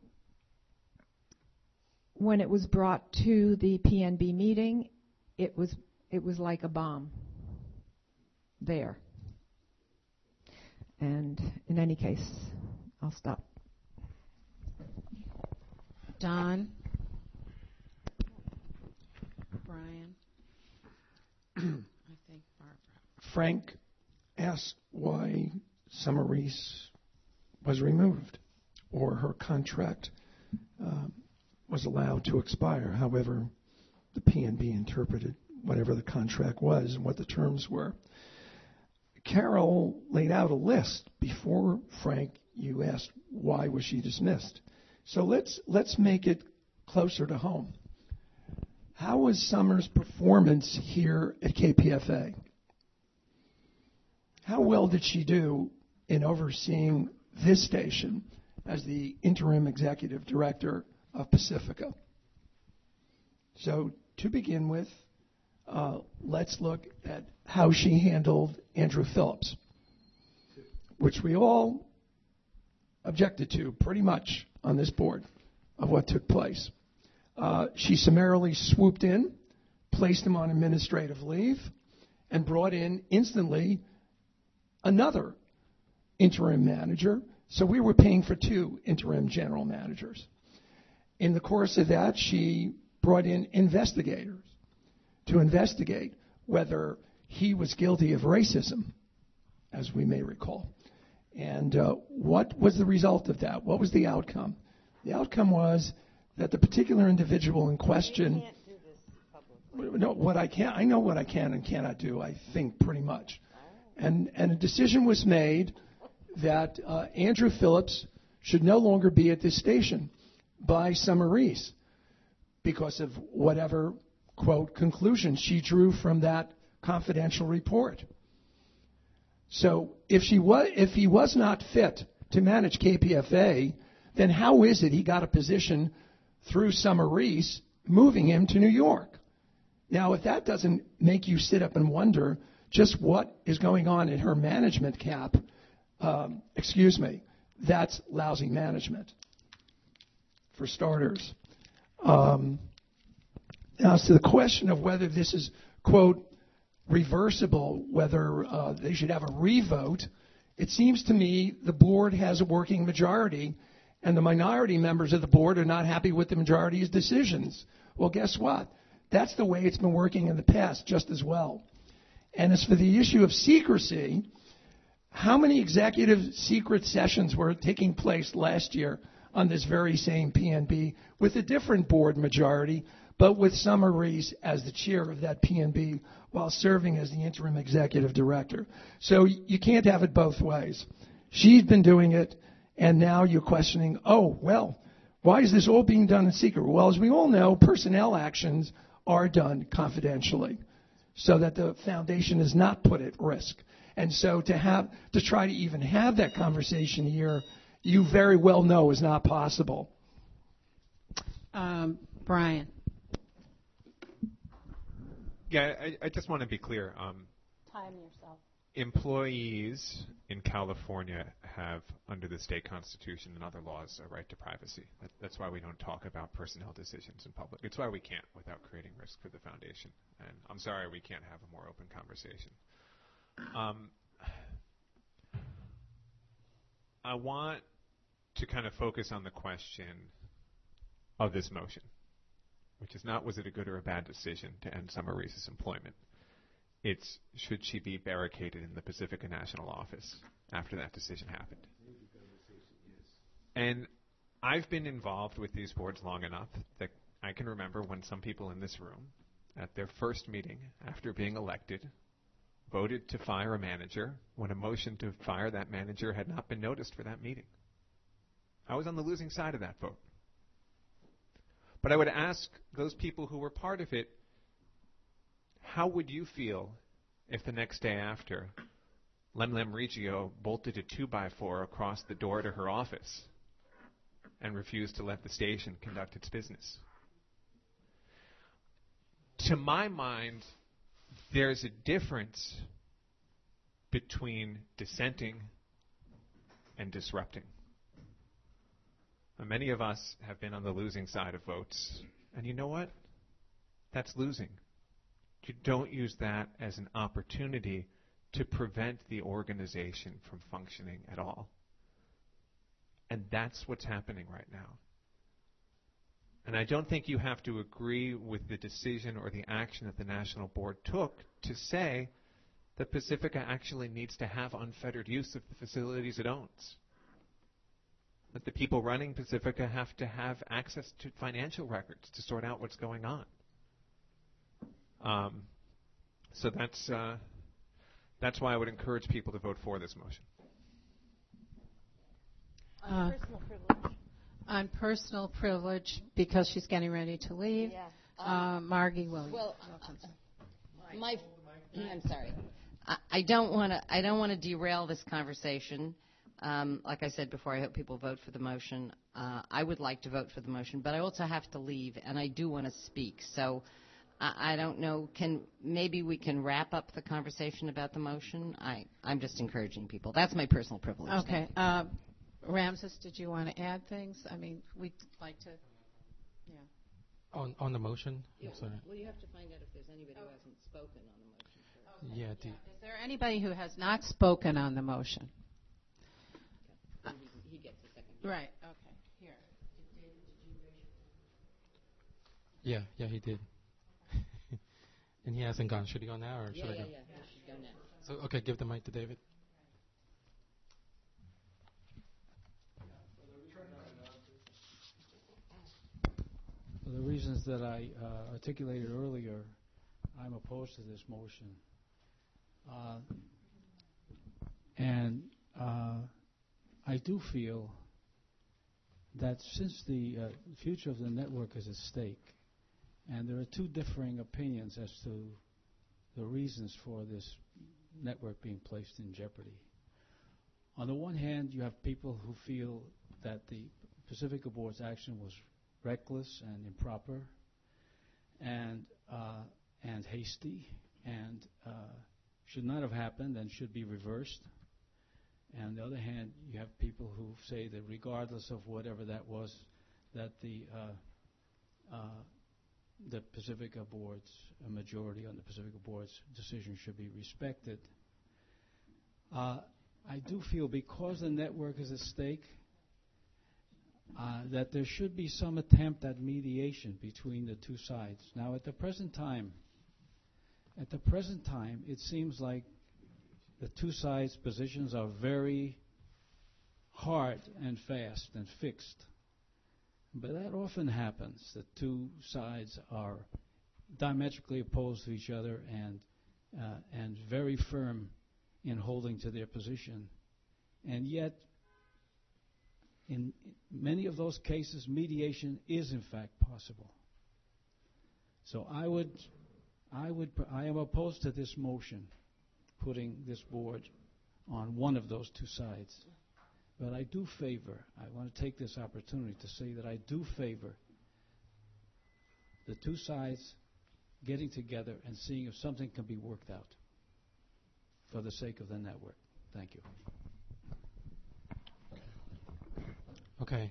when it was brought to the P N B meeting, it was it was like a bomb there. And in any case, I'll stop. Don. Brian. I think Barbara. Frank asked why Summer Reese was removed or her contract uh, was allowed to expire. However, the P N B interpreted whatever the contract was and what the terms were. Carol laid out a list before, Frank, you asked why was she dismissed. So let's let's make it closer to home. How was Summers' performance here at K P F A? How well did she do in overseeing this station as the interim executive director of Pacifica? So to begin with, uh, let's look at how she handled Andrew Phillips, which we all objected to pretty much on this board of what took place. Uh, she summarily swooped in, placed him on administrative leave, and brought in instantly another interim manager. So we were paying for two interim general managers. In the course of that, she brought in investigators to investigate whether he was guilty of racism, as we may recall. And uh, what was the result of that? What was the outcome? The outcome was that the particular individual in question. You can't do this publicly. No, what I can, I know what I can and cannot do. I think pretty much, and and a decision was made that uh, Andrew Phillips should no longer be at this station by Summer Reese because of whatever quote conclusion she drew from that confidential report. So if she was, if he was not fit to manage K P F A, then how is it he got a position through Summer Reese, moving him to New York? Now, if that doesn't make you sit up and wonder just what is going on in her management cap, um, excuse me, that's lousy management, for starters. Um, now, as to the question of whether this is, quote, reversible, whether uh, they should have a revote, it seems to me the board has a working majority, and the minority members of the board are not happy with the majority's decisions. Well, guess what? That's the way it's been working in the past just as well. And as for the issue of secrecy, how many executive secret sessions were taking place last year on this very same P N B with a different board majority, but with Summer Reese as the chair of that P N B while serving as the interim executive director? So you can't have it both ways. She's been doing it, and now you're questioning, oh, well, why is this all being done in secret? Well, as we all know, personnel actions are done confidentially so that the foundation is not put at risk. And so to have to try to even have that conversation here, you very well know is not possible. Um, Brian. Yeah, I, I just want to be clear. Um, Time yourself. Employees in California have, under the state constitution and other laws, a right to privacy. That, that's why we don't talk about personnel decisions in public. It's why we can't without creating risk for the foundation. And I'm sorry we can't have a more open conversation. Um, I want to kind of focus on the question of this motion, which is not was it a good or a bad decision to end Summer Reese's employment. It's should she be barricaded in the Pacifica National office after that decision happened. And I've been involved with these boards long enough that I can remember when some people in this room, at their first meeting after being elected, voted to fire a manager when a motion to fire that manager had not been noticed for that meeting. I was on the losing side of that vote. But I would ask those people who were part of it, how would you feel if the next day after Lem Lem Reggio bolted a two by four across the door to her office and refused to let the station conduct its business? To my mind, there's a difference between dissenting and disrupting. And many of us have been on the losing side of votes, and you know what? That's losing. You don't use that as an opportunity to prevent the organization from functioning at all. And that's what's happening right now. And I don't think you have to agree with the decision or the action that the National Board took to say that Pacifica actually needs to have unfettered use of the facilities it owns. That the people running Pacifica have to have access to financial records to sort out what's going on. Um, so that's uh, that's why I would encourage people to vote for this motion. Uh, Personal privilege. on personal privilege, because she's getting ready to leave, Yeah. Uh, Margie Williams. Well, my, I'm sorry. I, I don't want to. I don't want to derail this conversation. Um, like I said before, I hope people vote for the motion. Uh, I would like to vote for the motion, but I also have to leave, and I do want to speak. So I, I don't know. Can maybe we can wrap up the conversation about the motion? I, I'm just encouraging people. That's my personal privilege. Okay. Uh, Ramses, did you want to add things? I mean, we'd like to. Yeah. On on the motion? Yeah, I'm sorry. well, you have to find out if there's anybody who hasn't spoken on the motion. Okay. Yeah. Do, Is there anybody who has not spoken on the motion? Okay. He, he gets a second. Right. Okay. Here. yeah, yeah, he did. And he hasn't gone. Should he go now, or Yeah, should I yeah, go? yeah. You should go now. So, okay, give the mic to David. For the reasons that I uh, articulated earlier, I'm opposed to this motion. Uh, and uh, I do feel that since the uh, future of the network is at stake, and there are two differing opinions as to the reasons for this network being placed in jeopardy. On the one hand, you have people who feel that the Pacifica Board's action was reckless and improper and uh, and hasty and uh, should not have happened and should be reversed. And on the other hand, you have people who say that regardless of whatever that was, that the uh, uh, the Pacifica Board's, a majority on the Pacifica Board's decision should be respected. Uh, I do feel because the network is at stake, uh, that there should be some attempt at mediation between the two sides. Now, at the present time, at the present time, it seems like the two sides' positions are very hard and fast and fixed. But that often happens. The two sides are diametrically opposed to each other and uh, and very firm in holding to their position. And yet, in many of those cases, mediation is in fact possible. So I would, I would, pr- I am opposed to this motion, putting this board on one of those two sides. But I do favor, I want to take this opportunity to say that I do favor the two sides getting together and seeing if something can be worked out for the sake of the network. Thank you. Okay.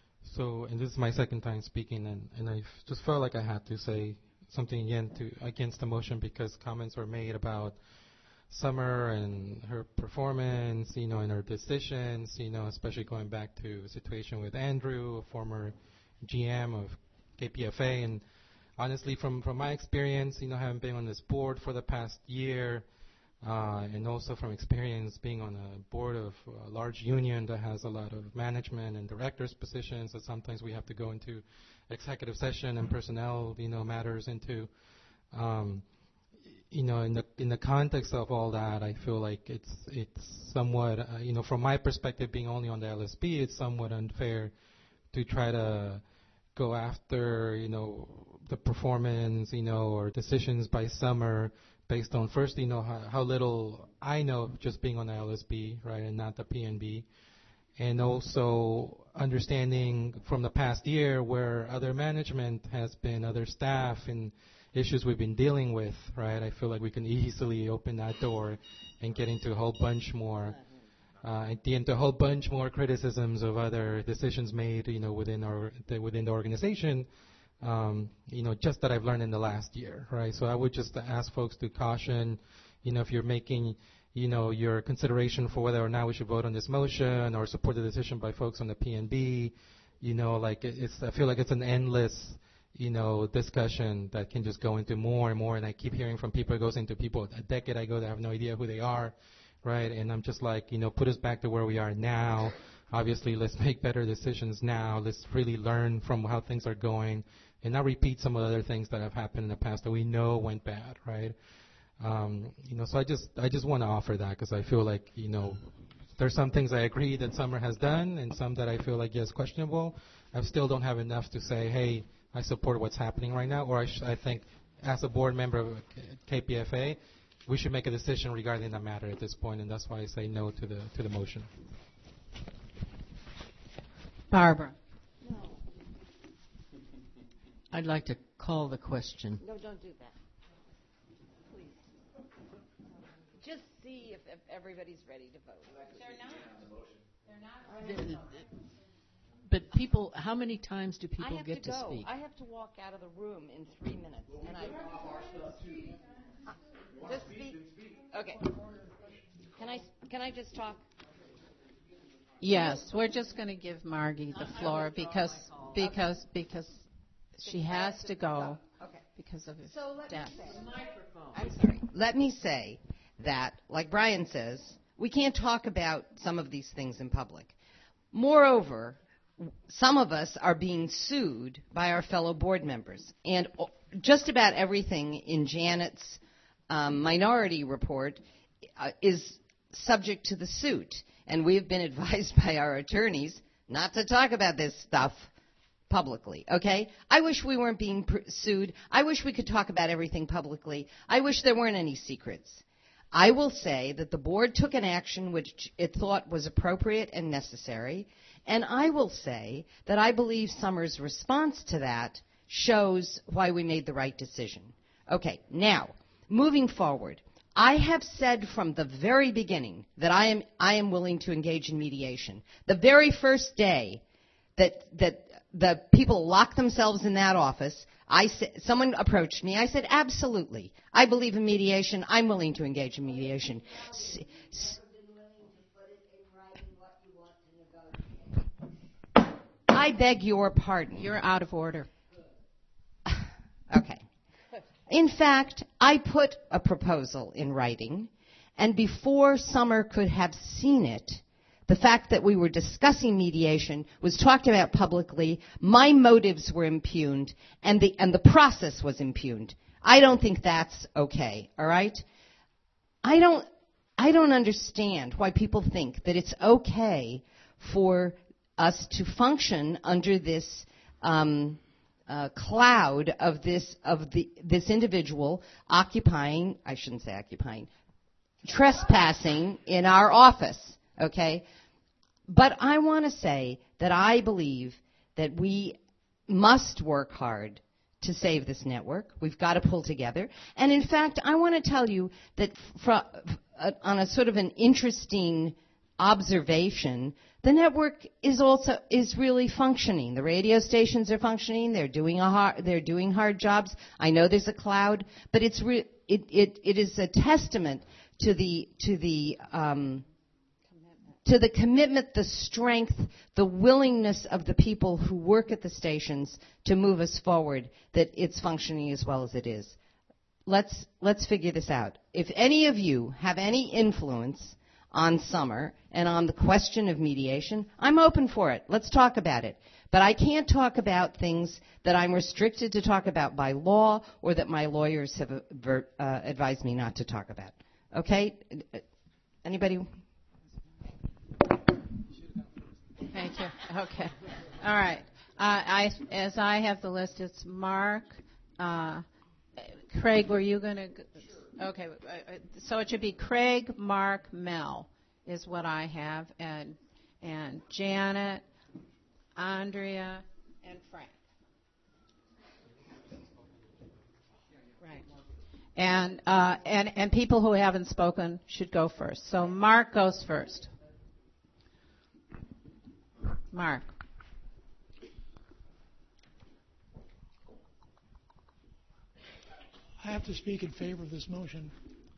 So, and this is my second time speaking, and, and I just felt like I had to say something again to against the motion because comments were made about Summer and her performance, you know, and her decisions, you know, especially going back to a situation with Andrew, a former G M of K P F A. And honestly, from, from my experience, you know, having been on this board for the past year, uh, and also from experience being on a board of a large union that has a lot of management and directors positions that sometimes we have to go into executive session and personnel, you know, matters into. Um, You know, in the in the context of all that, I feel like it's it's somewhat, uh, you know, from my perspective, being only on the L S B, it's somewhat unfair to try to go after, you know, the performance, you know, or decisions by Summer based on first, you know, how, how little I know just being on the L S B, right, and not the P N B, and also understanding from the past year where other management has been, other staff and issues we've been dealing with, right? I feel like we can easily open that door and get into a whole bunch more, uh, get into a whole bunch more criticisms of other decisions made, you know, within our the, within the organization, um, you know, just that I've learned in the last year, right? So I would just ask folks to caution, you know, if you're making, you know, your consideration for whether or not we should vote on this motion or support the decision by folks on the P N B, you know, like it, it's I feel like it's an endless, you know, discussion that can just go into more and more. And I keep hearing from people, it goes into people a decade ago that have no idea who they are, right? And I'm just like, you know, put us back to where we are now. Obviously, let's make better decisions now. Let's really learn from how things are going and not repeat some of the other things that have happened in the past that we know went bad, right? Um, you know, so I just I just want to offer that because I feel like, you know, there's some things I agree that Summer has done and some that I feel like, yes, questionable. I still don't have enough to say, hey, I support what's happening right now, or I, sh- I think as a board member of K P F A, we should make a decision regarding the matter at this point, and that's why I say no to the to the motion. Barbara. I'd like to call the question. No, don't do that. Please. Just see if, if everybody's ready to vote. They're not. They're not. But people, how many times do people I have get to, to go. speak? I have to walk out of the room in three minutes. And I just speak. Okay. Can I can I just talk? Yes, we're just going to give Margie the floor because because because she has to go Okay. because of his So let death. me say, I'm sorry. Let me say that, like Brian says, we can't talk about some of these things in public. Moreover, some of us are being sued by our fellow board members, and just about everything in Janet's um, minority report uh, is subject to the suit. And we've been advised by our attorneys not to talk about this stuff publicly, okay? I wish we weren't being pr- sued. I wish we could talk about everything publicly. I wish there weren't any secrets. I will say that the board took an action which it thought was appropriate and necessary, and I will say that I believe Summer's response to that shows why we made the right decision. Okay, now, moving forward, I have said from the very beginning that I am I am willing to engage in mediation. The very first day that that the people locked themselves in that office, I sa- someone approached me. I said, absolutely. I believe in mediation. I'm willing to engage in mediation. S- s- I beg your pardon. You're out of order. Okay. In fact, I put a proposal in writing, and before Summer could have seen it, the fact that we were discussing mediation was talked about publicly, my motives were impugned, and the and the process was impugned. I don't think that's okay, all right? I don't I don't understand why people think that it's okay for us to function under this um, uh, cloud of this of the this individual occupying, I shouldn't say occupying, trespassing in our office, okay? But I want to say that I believe that we must work hard to save this network. We've got to pull together. And in fact, I want to tell you that fr- uh, on a sort of an interesting observation, the network is also is really functioning. The radio stations are functioning. They're doing a hard, they're doing hard jobs. I know there's a cloud, but it's re- it, it it is a testament to the to the um, to the commitment, the strength, the willingness of the people who work at the stations to move us forward, that it's functioning as well as it is. Let's let's figure this out. If any of you have any influence on Summer and on the question of mediation, I'm open for it. Let's talk about it. But I can't talk about things that I'm restricted to talk about by law or that my lawyers have uh, advised me not to talk about. Okay? Anybody? Thank you. Okay. All right. Uh, I, as I have the list, it's Mark. Uh, Craig, were you going to? Okay. So it should be Craig, Mark, Mel is what I have, and and Janet, Andrea, and Frank. Right. And uh, and and people who haven't spoken should go first. So Mark goes first. Mark. I have to speak in favor of this motion,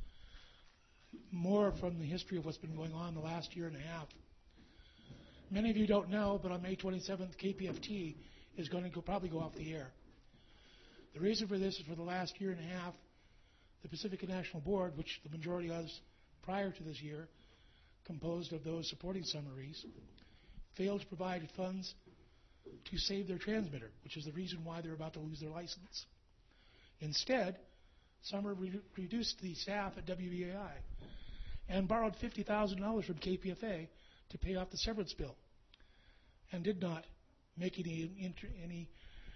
more from the history of what's been going on the last year and a half. Many of you don't know, but on May twenty-seventh, K P F T is going to go, probably go off the air. The reason for this is for the last year and a half, the Pacifica National Board, which the majority was prior to this year, composed of those supporting Summer Reese, failed to provide funds to save their transmitter, which is the reason why they're about to lose their license. Instead, Summer re- reduced the staff at W B A I and borrowed fifty thousand dollars from K P F A to pay off the severance bill, and did not make any inter- any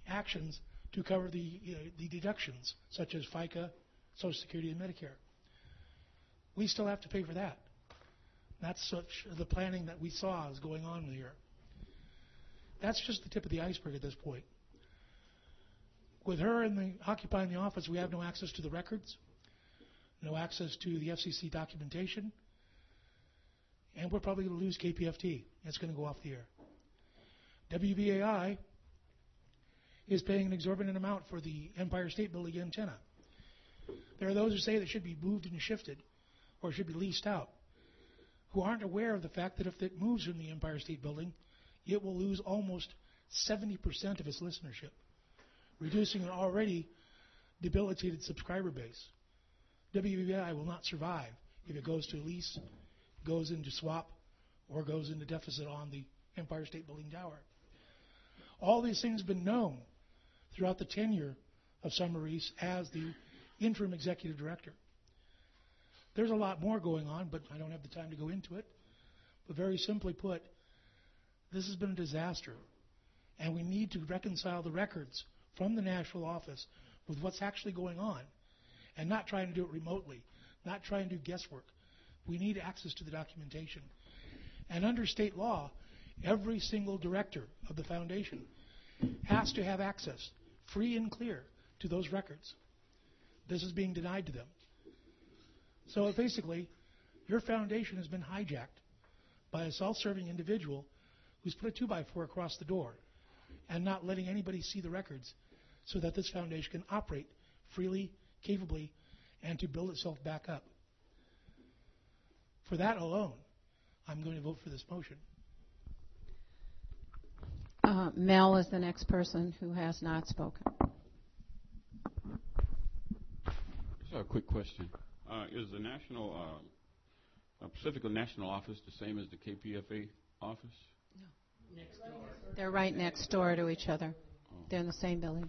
actions to cover the, you know, the deductions, such as FICA, Social Security, and Medicare. We still have to pay for that. That's such the planning that we saw is going on here. That's just the tip of the iceberg at this point. With her in the, occupying the office, we have no access to the records, no access to the F C C documentation, and we're probably going to lose K P F T. It's going to go off the air. W B A I is paying an exorbitant amount for the Empire State Building antenna. There are those who say that it should be moved and shifted, or should be leased out, who aren't aware of the fact that if it moves from the Empire State Building, it will lose almost seventy percent of its listenership, reducing an already debilitated subscriber base. W B A I will not survive if it goes to lease, goes into swap, or goes into deficit on the Empire State Building tower. All these things have been known throughout the tenure of Summer Reese as the interim executive director. There's a lot more going on, but I don't have the time to go into it. But very simply put, this has been a disaster, and we need to reconcile the records from the national office with what's actually going on, and not trying to do it remotely, not trying to do guesswork. We need access to the documentation. And under state law, every single director of the foundation has to have access, free and clear, to those records. This is being denied to them. So basically, your foundation has been hijacked by a self-serving individual who's put a two by four across the door and not letting anybody see the records so that this foundation can operate freely, capably, and to build itself back up. For that alone, I'm going to vote for this motion. Uh, Mel is the next person who has not spoken. Just a quick question. Uh, is the national uh, Pacifica National Office the same as the K P F A office? No. Next door. They're right next door to each other. Oh. They're in the same building.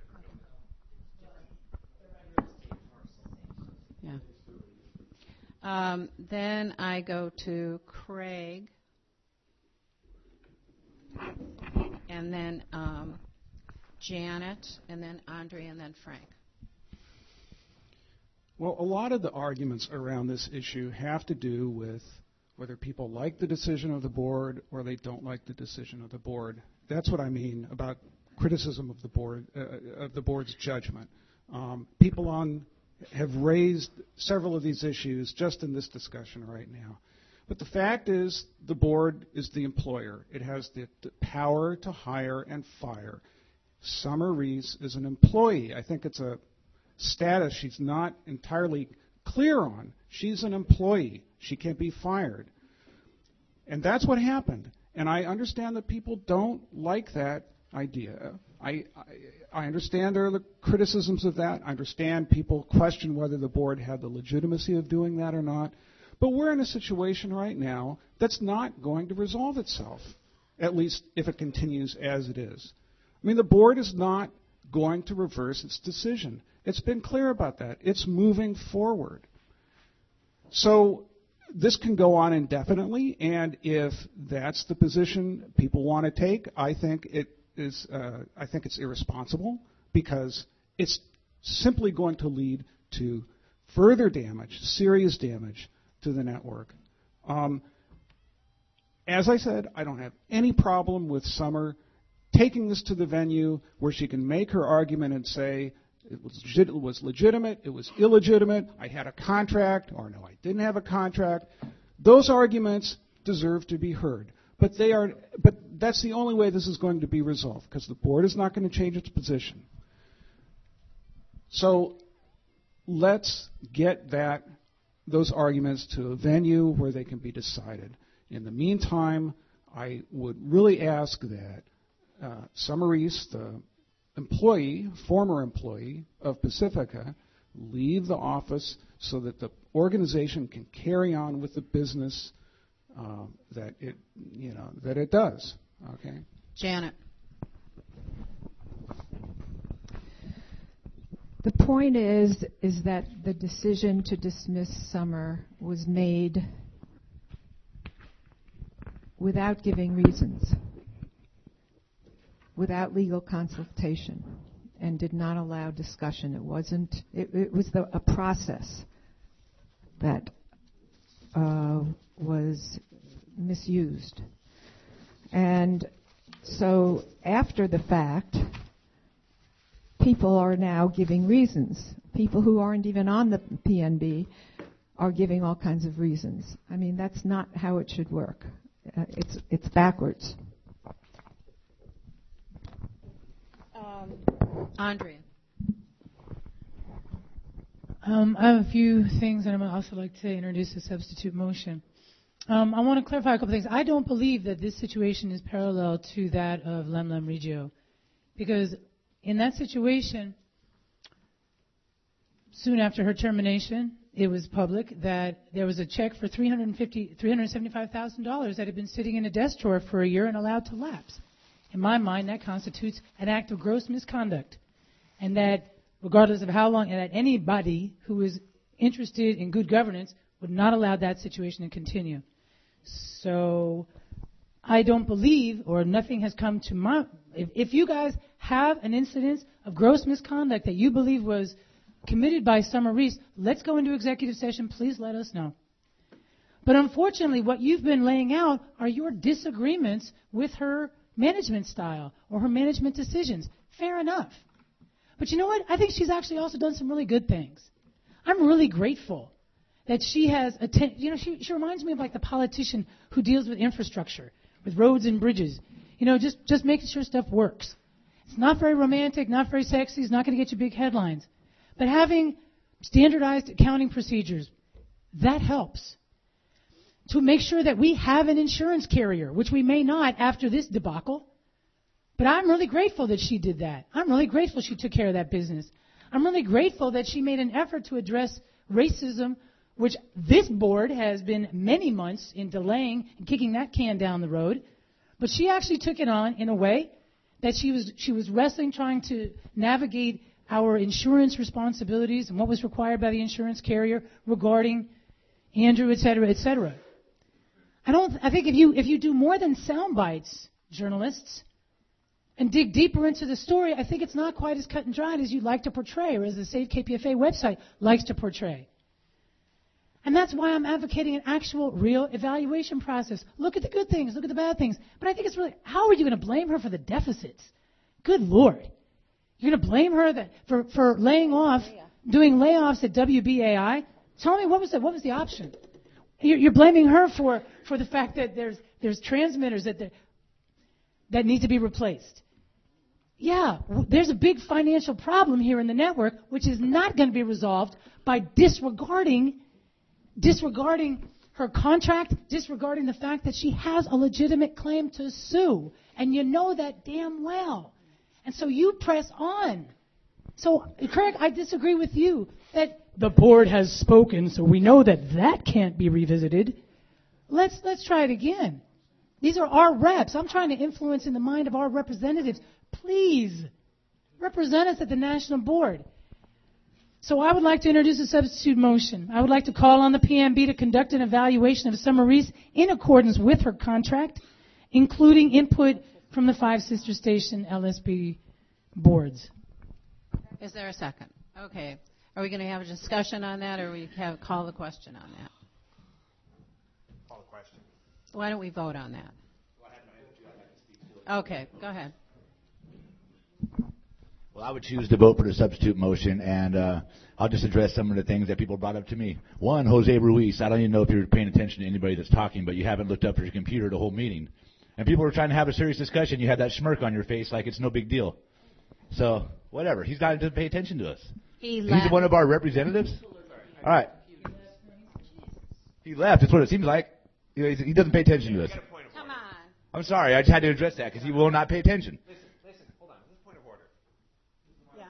Yeah. Um, then I go to Craig, and then um, Janet, and then Andre, and then Frank. Well, a lot of the arguments around this issue have to do with whether people like the decision of the board or they don't like the decision of the board. That's what I mean about criticism of the board, uh, of the board's judgment. Um, people on have raised several of these issues just in this discussion right now. But the fact is the board is the employer. It has the, the power to hire and fire. Summer Reese is an employee. I think it's a status she's not entirely clear on. She's an employee. She can't be fired. And that's what happened. And I understand that people don't like that idea. I, I, I understand there are the criticisms of that. I understand people question whether the board had the legitimacy of doing that or not. But we're in a situation right now that's not going to resolve itself, at least if it continues as it is. I mean, the board is not going to reverse its decision. It's been clear about that. It's moving forward. So this can go on indefinitely, and if that's the position people want to take, I think it is. Uh, I think it's irresponsible because it's simply going to lead to further damage, serious damage to the network. Um, as I said, I don't have any problem with Summer taking this to the venue where she can make her argument and say, It was, legit, it was legitimate, it was illegitimate, I had a contract, or no, I didn't have a contract. Those arguments deserve to be heard. But they are. But that's the only way this is going to be resolved, because the board is not going to change its position. So let's get that those arguments to a venue where they can be decided. In the meantime, I would really ask that uh, Summer Reese, the employee, former employee of Pacifica, leave the office so that the organization can carry on with the business uh, that it, you know, that it does. Okay. Janet. The point is, is that the decision to dismiss Summer was made without giving reasons. without legal consultation and did not allow discussion. It wasn't, it, it was the, a process that uh, was misused. And so after the fact, people are now giving reasons. People who aren't even on the P N B are giving all kinds of reasons. I mean, that's not how it should work. Uh, it's it's backwards. Um, Andrea. Um, I have a few things, and I would also like to introduce a substitute motion. Um, I want to clarify a couple things. I don't believe that this situation is parallel to that of Lem Lem Regio, because in that situation, soon after her termination, it was public that there was a check for three hundred fifty, three hundred seventy-five thousand dollars that had been sitting in a desk drawer for a year and allowed to lapse. In my mind, that constitutes an act of gross misconduct, and that regardless of how long, and that anybody who is interested in good governance would not allow that situation to continue. So I don't believe, or nothing has come to my, if, if you guys have an incident of gross misconduct that you believe was committed by Summer Reese, let's go into executive session. Please let us know. But unfortunately, what you've been laying out are your disagreements with her management style or her management decisions. Fair enough. But you know what? I think she's actually also done some really good things. I'm really grateful that she has, atten- you know, she, she reminds me of like the politician who deals with infrastructure, with roads and bridges. You know, just, just making sure stuff works. It's not very romantic, not very sexy, it's not going to get you big headlines. But having standardized accounting procedures, that helps. To make sure that we have an insurance carrier, which we may not after this debacle. But I'm really grateful that she did that. I'm really grateful she took care of that business. I'm really grateful that she made an effort to address racism, which this board has been many months in delaying and kicking that can down the road. But she actually took it on in a way that she was she was wrestling, trying to navigate our insurance responsibilities and what was required by the insurance carrier regarding Andrew, et cetera, et cetera. I don't. I think if you if you do more than sound bites, journalists, and dig deeper into the story, I think it's not quite as cut and dried as you'd like to portray, or as the Save K P F A website likes to portray. And that's why I'm advocating an actual, real evaluation process. Look at the good things, look at the bad things. But I think it's really, how are you going to blame her for the deficits? Good Lord. You're going to blame her that for, for laying off, doing layoffs at W B A I? Tell me, what was the, what was the option? You're, you're blaming her for, for the fact that there's, there's transmitters that, that need to be replaced. Yeah, there's a big financial problem here in the network, which is not going to be resolved by disregarding disregarding her contract, disregarding the fact that she has a legitimate claim to sue. And you know that damn well. And so you press on. So, Craig, I disagree with you that the board has spoken, so we know that that can't be revisited. Let's let's try it again. These are our reps. I'm trying to influence in the mind of our representatives. Please, represent us at the national board. So I would like to introduce a substitute motion. I would like to call on the P M B to conduct an evaluation of Summer Reese in accordance with her contract, including input from the five sister station L S B boards. Is there a second? Okay. Are we going to have a discussion on that, or we have call the question on that? Call the question. Why don't we vote on that? Okay, go ahead. Well, I would choose to vote for the substitute motion, and uh, I'll just address some of the things that people brought up to me. One, Jose Ruiz. I don't even know if you're paying attention to anybody that's talking, but you haven't looked up at your computer the whole meeting. And people were trying to have a serious discussion. You had that smirk on your face like it's no big deal. So, whatever. He's not to pay attention to us. He He's left. one of our representatives? All right. He left. That's what it seems like. You know, he doesn't pay attention to us. Come on. I'm sorry. I just had to address that because he will not pay attention. Listen, listen, hold on. This is a point of order. Yeah.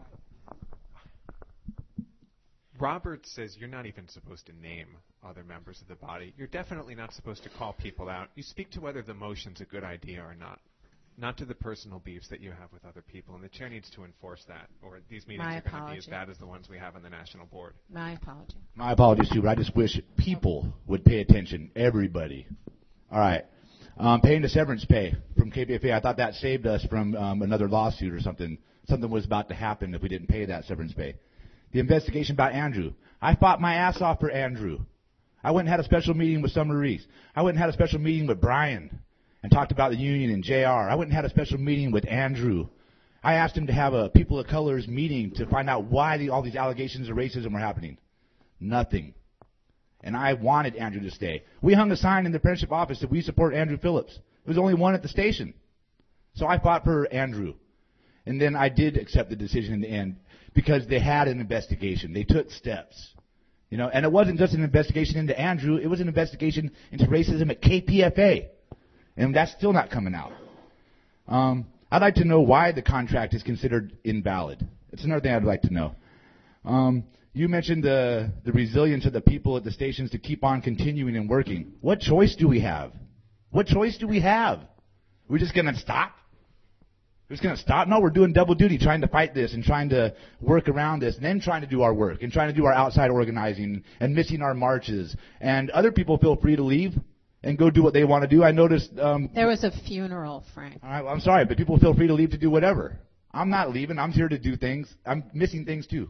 Robert says you're not even supposed to name other members of the body. You're definitely not supposed to call people out. You speak to whether the motion's a good idea or not, not to the personal beefs that you have with other people. And the chair needs to enforce that, or these meetings My are going to be apology. as bad as the ones we have on the national board. My apology. My apologies, too, but I just wish people would pay attention. Everybody. All right. Um, paying the severance pay from K P F A, I thought that saved us from um, another lawsuit or something. Something was about to happen if we didn't pay that severance pay. The investigation about Andrew. I fought my ass off for Andrew. I went and had a special meeting with Summer Reese. I went and had a special meeting with Brian and talked about the union and J R. I went and had a special meeting with Andrew. I asked him to have a people of colors meeting to find out why the, all these allegations of racism were happening. Nothing. And I wanted Andrew to stay. We hung a sign in the apprenticeship office that we support Andrew Phillips. There was only one at the station. So I fought for Andrew. And then I did accept the decision in the end because they had an investigation. They took steps. You know, and it wasn't just an investigation into Andrew. It was an investigation into racism at K P F A. And that's still not coming out. Um, I'd like to know why the contract is considered invalid. It's another thing I'd like to know. Um, You mentioned the, the resilience of the people at the stations to keep on continuing and working. What choice do we have? What choice do we have? We're just going to stop? We're just going to stop? No, we're doing double duty, trying to fight this and trying to work around this, and then trying to do our work and trying to do our outside organizing and missing our marches. And other people feel free to leave and go do what they want to do. I noticed... Um, there was a funeral, Frank. I, I'm sorry, but people feel free to leave to do whatever. I'm not leaving. I'm here to do things. I'm missing things, too.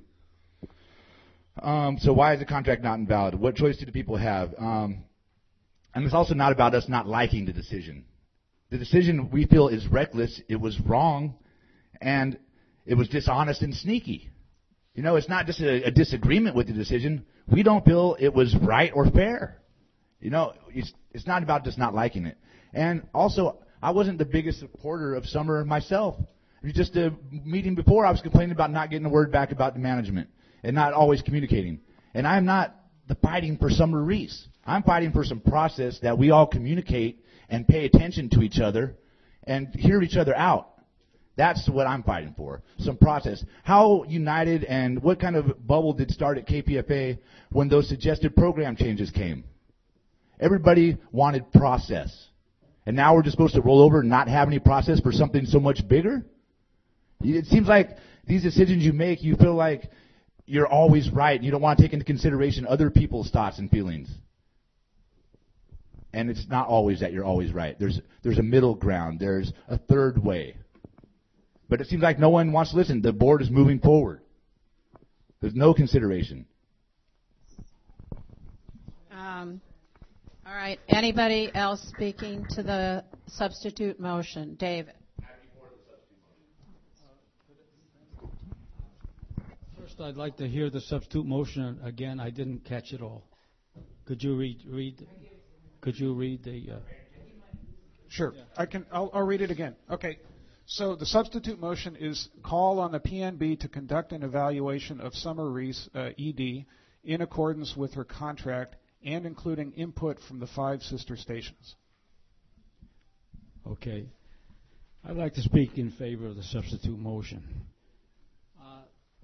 Um, so why is the contract not invalid? What choice do the people have? Um, and it's also not about us not liking the decision. The decision we feel is reckless. It was wrong, and it was dishonest and sneaky. You know, it's not just a, a disagreement with the decision. We don't feel it was right or fair. You know, it's, it's not about just not liking it. And also, I wasn't the biggest supporter of Summer myself. It was just a meeting before I was complaining about not getting a word back about the management and not always communicating. And I'm not the fighting for Summer Reese. I'm fighting for some process that we all communicate and pay attention to each other and hear each other out. That's what I'm fighting for, some process. How united and what kind of bubble did start at K P F A when those suggested program changes came? Everybody wanted process. And now we're just supposed to roll over and not have any process for something so much bigger? It seems like these decisions you make, you feel like you're always right. You don't want to take into consideration other people's thoughts and feelings. And it's not always that you're always right. There's there's a middle ground. There's a third way. But it seems like no one wants to listen. The board is moving forward. There's no consideration. Um, all right. Anybody else speaking to the substitute motion? David. First, I'd like to hear the substitute motion again. I didn't catch it all. Could you read? read could you read the? Uh, sure, yeah. I can. I'll, I'll read it again. Okay. So the substitute motion is call on the P N B to conduct an evaluation of Summer Reese, uh, E D, in accordance with her contract and including input from the five sister stations. Okay. I'd like to speak in favor of the substitute motion. Uh,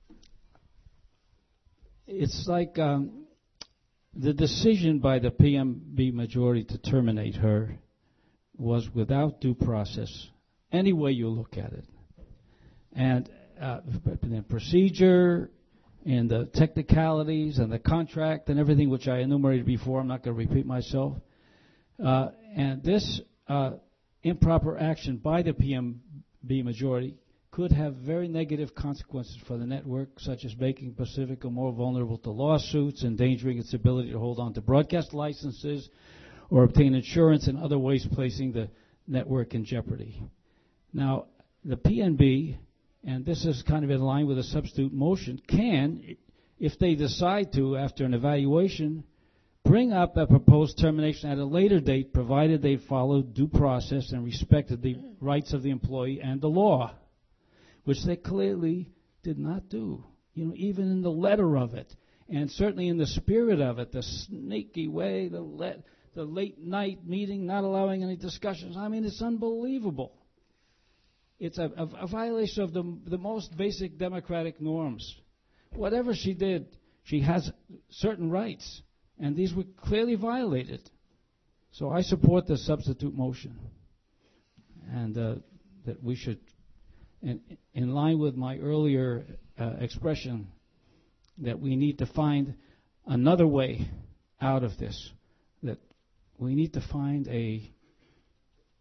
it's like um, the decision by the P N B majority to terminate her was without due process. Any way you look at it. And uh, the procedure and the technicalities and the contract and everything which I enumerated before, I'm not going to repeat myself. Uh, and this uh, improper action by the P M B majority could have very negative consequences for the network, such as making Pacifica more vulnerable to lawsuits, endangering its ability to hold on to broadcast licenses or obtain insurance, and other ways placing the network in jeopardy. Now, the P N B, and this is kind of in line with a substitute motion, can, if they decide to, after an evaluation, bring up a proposed termination at a later date, provided they followed due process and respected the rights of the employee and the law, which they clearly did not do. You know, even in the letter of it, and certainly in the spirit of it, the sneaky way, the, le- the late night meeting, not allowing any discussions. I mean, it's unbelievable. It's a, a, a violation of the, the most basic democratic norms. Whatever she did, she has certain rights, and these were clearly violated. So I support the substitute motion, and uh, that we should, in, in line with my earlier uh, expression, that we need to find another way out of this, that we need to find a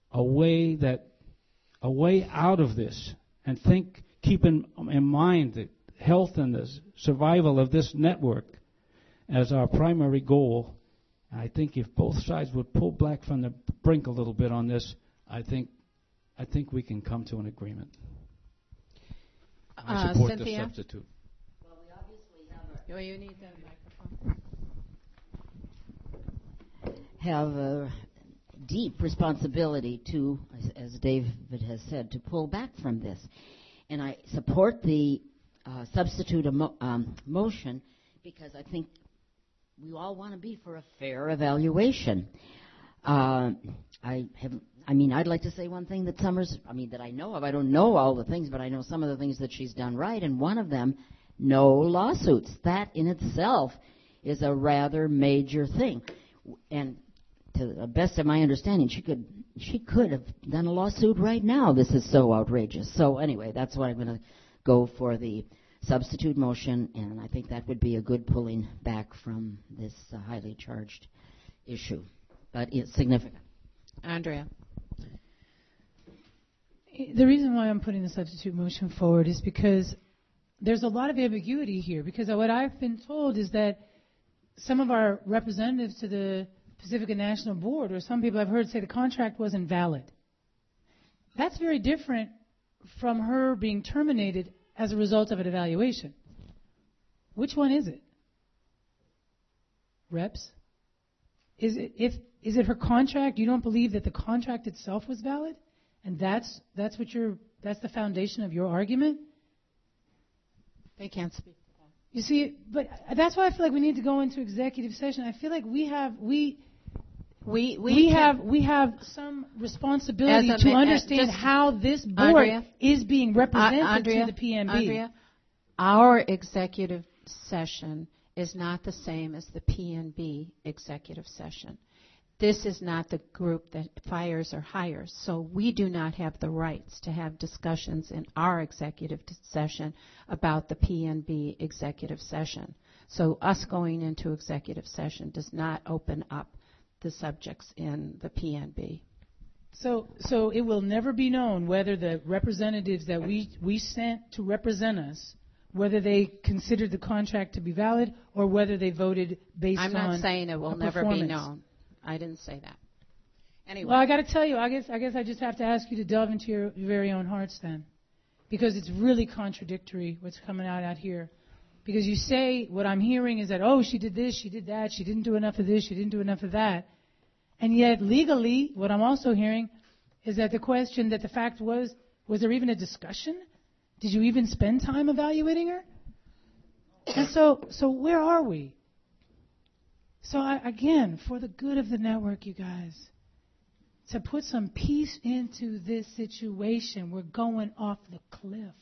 a way that a way out of this, and think, keep in, in mind the health and the survival of this network as our primary goal. I think if both sides would pull back from the brink a little bit on this, I think I think we can come to an agreement. Uh, I support Cynthia? the substitute. Well, we obviously have a Well, you need the microphone. have a deep responsibility to, as, as David has said, to pull back from this. And I support the uh, substitute emo- um, motion because I think we all want to be for a fair evaluation. Uh, I have, I mean, I'd like to say one thing that Summers, I mean, that I know of. I don't know all the things, but I know some of the things that she's done right, and one of them, no lawsuits. That in itself is a rather major thing. And to the best of my understanding, she could she could have done a lawsuit right now. This is so outrageous. So anyway, that's why I'm going to go for the substitute motion, and I think that would be a good pulling back from this uh, highly charged issue. But it's significant. Andrea. The reason why I'm putting the substitute motion forward is because there's a lot of ambiguity here. Because what I've been told is that some of our representatives to the Pacifica National Board, or some people I've heard say the contract wasn't valid. That's very different from her being terminated as a result of an evaluation. Which one is it? Reps? Is it if is it her contract? You don't believe that the contract itself was valid, and that's that's what your that's the foundation of your argument? They can't speak. You see, but that's why I feel like we need to go into executive session. I feel like we have we we we, we have we have some responsibility to understand how this board Andrea, is being represented uh, Andrea, to the P N B. Andrea, our executive session is not the same as the P N B executive session. This is not the group that fires or hires, so we do not have the rights to have discussions in our executive session about the P N B executive session. So us going into executive session does not open up the subjects in the P N B. So, so it will never be known whether the representatives that we, we sent to represent us, whether they considered the contract to be valid or whether they voted based on I'm not saying it will never be known. I didn't say that. Anyway. Well, I got to tell you, I guess I guess I just have to ask you to delve into your very own hearts then, because it's really contradictory what's coming out out here. Because you say what I'm hearing is that, oh, she did this, she did that, she didn't do enough of this, she didn't do enough of that. And yet legally, what I'm also hearing is that the question that the fact was, was there even a discussion? Did you even spend time evaluating her? And so, so where are we? So I, again, for the good of the network, you guys, to put some peace into this situation, we're going off the cliff.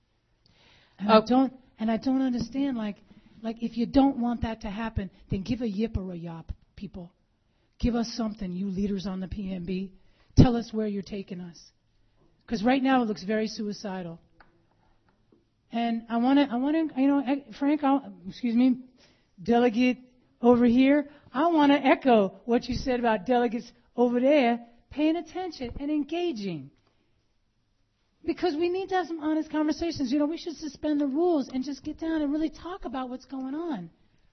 And oh. I don't, and I don't understand. Like, like if you don't want that to happen, then give a yip or a yop, people. Give us something, you leaders on the P N B. Tell us where you're taking us, because right now it looks very suicidal. And I want to, I want to, you know, Frank, I'll, excuse me, delegate over here, I want to echo what you said about delegates over there paying attention and engaging. Because we need to have some honest conversations. You know, we should suspend the rules and just get down and really talk about what's going on.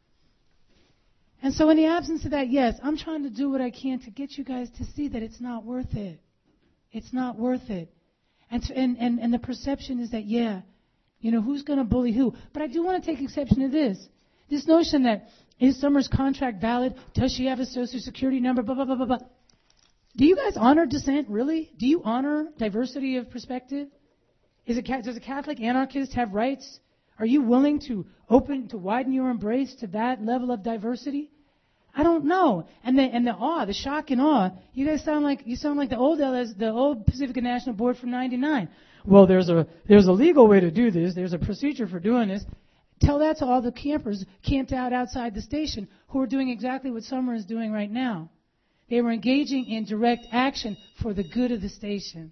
And so in the absence of that, yes, I'm trying to do what I can to get you guys to see that it's not worth it. It's not worth it. And, to, and, and, and the perception is that, yeah, you know, who's going to bully who? But I do want to take exception to this. This notion that, is Summers' contract valid? Does she have a social security number? Blah, blah, blah, blah, blah. Do you guys honor dissent, really? Do you honor diversity of perspective? Is it, does a Catholic anarchist have rights? Are you willing to open, to widen your embrace to that level of diversity? I don't know. And the, and the awe, the shock and awe, you guys sound like, you sound like the old L S, the old Pacifica National Board from ninety-nine. Well, there's a, there's a legal way to do this. There's a procedure for doing this. Tell that to all the campers camped out outside the station who are doing exactly what Summer is doing right now. They were engaging in direct action for the good of the station.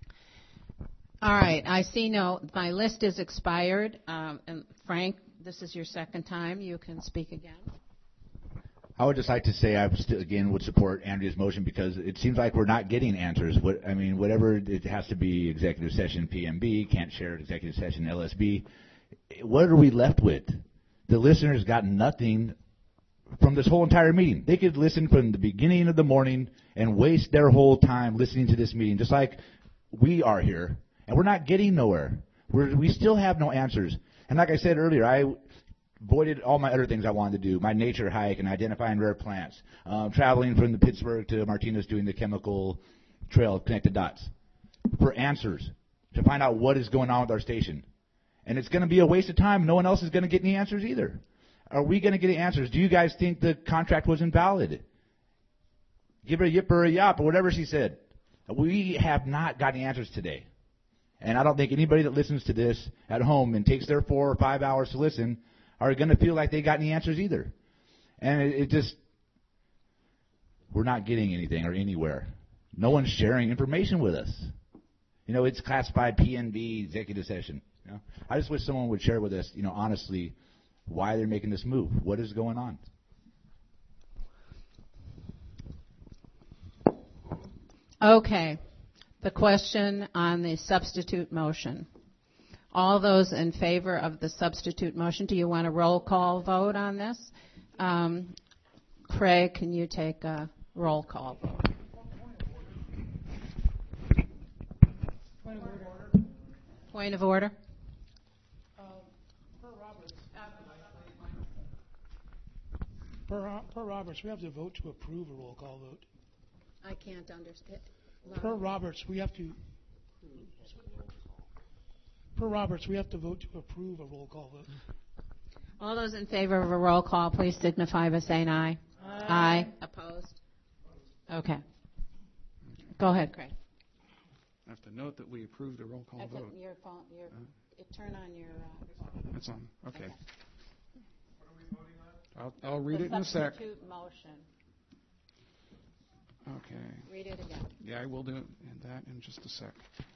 All right. I see no, my list is expired. Um, and Frank, this is your second time. You can speak again. I would just like to say I still, again, would support Andrea's motion because it seems like we're not getting answers. What I mean, whatever it has to be, executive session P M B, can't share executive session L S B. What are we left with? The listeners got nothing from this whole entire meeting. They could listen from the beginning of the morning and waste their whole time listening to this meeting, just like we are here, and we're not getting nowhere. We're, we still have no answers. And like I said earlier, I avoided all my other things I wanted to do, my nature hike and identifying rare plants, um, traveling from the Pittsburgh to Martinez doing the chemical trail, connect the dots, for answers, to find out what is going on with our station. And it's going to be a waste of time. No one else is going to get any answers either. Are we going to get any answers? Do you guys think the contract was invalid? Give her a yip or a yap or whatever she said. We have not got any answers today. And I don't think anybody that listens to this at home and takes their four or five hours to listen are going to feel like they got any answers either. And it, it just, we're not getting anything or anywhere. No one's sharing information with us. You know, it's classified P N B executive session. You know? I just wish someone would share with us, you know, honestly, why they're making this move. What is going on? Okay. The question on the substitute motion. All those in favor of the substitute motion, do you want a roll call vote on this? Um, Craig, can you take a roll call vote? Point of order. Point of order. Um, per Roberts. Per, per Roberts, we have to vote to approve a roll call vote. I can't understand. Per Roberts, we have to. Per Roberts, we have to vote to approve a roll call vote. All those in favor of a roll call, please signify by saying aye. Aye. Aye. Opposed? Okay. Go ahead, Craig. I have to note that we approved a roll call That's vote. A, your phone, your, uh, it, turn on your... Uh, It's on. Okay. okay. What are we voting on? I'll, I'll read the it in a sec. Substitute motion. Okay. Read it again. Yeah, I will do in that in just a sec.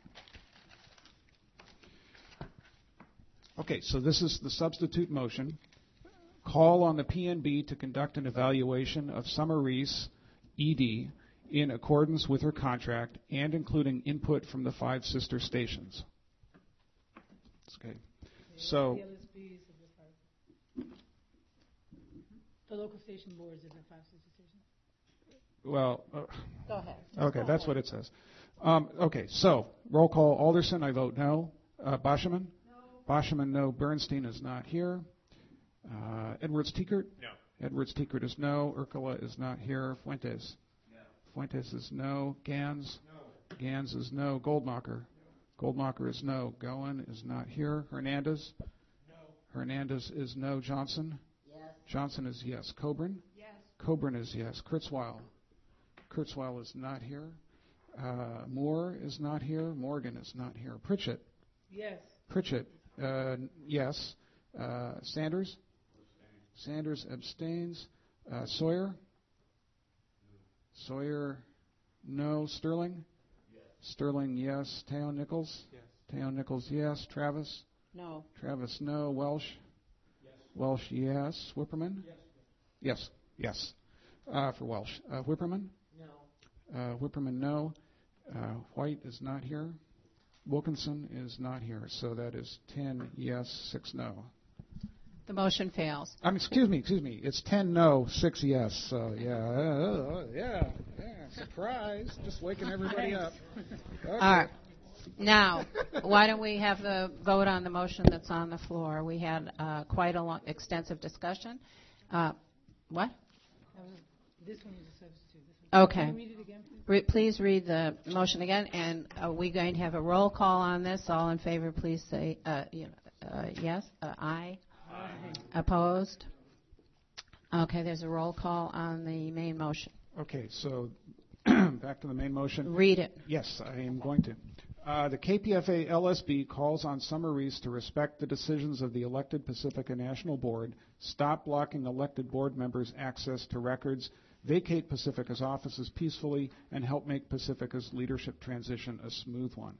Okay, so this is the substitute motion. Call on the P N B to conduct an evaluation of Summer Reese, E D, in accordance with her contract and including input from the five sister stations. Okay. So The L S Bs of the five. The local station boards of the five sister stations. Well, uh, go ahead. Okay, go that's ahead. what it says. Um, okay, so roll call. Alderson, I vote no. Uh, Boschman? No. Boschman, no. Bernstein is not here. Uh, Edwards Tiekert? No. Edwards Tiekert is no. Urkela is not here. Fuentes? No. Fuentes is no. Gans? No. Gans is no. Goldmacher? No. Goldmacher is no. Goen is not here. Hernandez? No. Hernandez is no. Johnson? Yes. Johnson is yes. Coburn? Yes. Coburn is yes. Kurtzweil? Kurtzweil is not here. Uh, Moore is not here. Morgan is not here. Pritchett? Yes. Pritchett, uh, yes. Uh, Sanders? Sanders abstains. Uh, Sawyer? No. Sawyer, no. Sterling? Yes. Sterling, yes. Teo Nichols? Yes. Teo Nichols, yes. Travis? No. Travis, no. Welsh? Yes. Welsh, yes. Whipperman? Yes. Yes, yes. Uh, for Welsh. Uh, Whipperman? No. Uh, Whipperman, no. Uh, White is not here. Wilkinson is not here. So that is ten yes, six no. The motion fails. I mean, excuse me, excuse me. It's ten no, six yes. So yeah, uh, yeah, yeah. Surprise! Just waking everybody up. Okay. All right. Now, why don't we have the vote on the motion that's on the floor? We had uh, quite a long, extensive discussion. Uh, what? This one is a substitute. This one. Okay. Can you read it again, please? Re- please read the motion again, and are we going to have a roll call on this? All in favor, please say uh, you know, uh, yes, uh, aye. Aye. Opposed? Okay, there's a roll call on the main motion. Okay, so back to the main motion. Read it. Yes, I am going to. Uh, the K P F A L S B calls on Summer Reese to respect the decisions of the elected Pacifica National Board, stop blocking elected board members' access to records, vacate Pacifica's offices peacefully, and help make Pacifica's leadership transition a smooth one.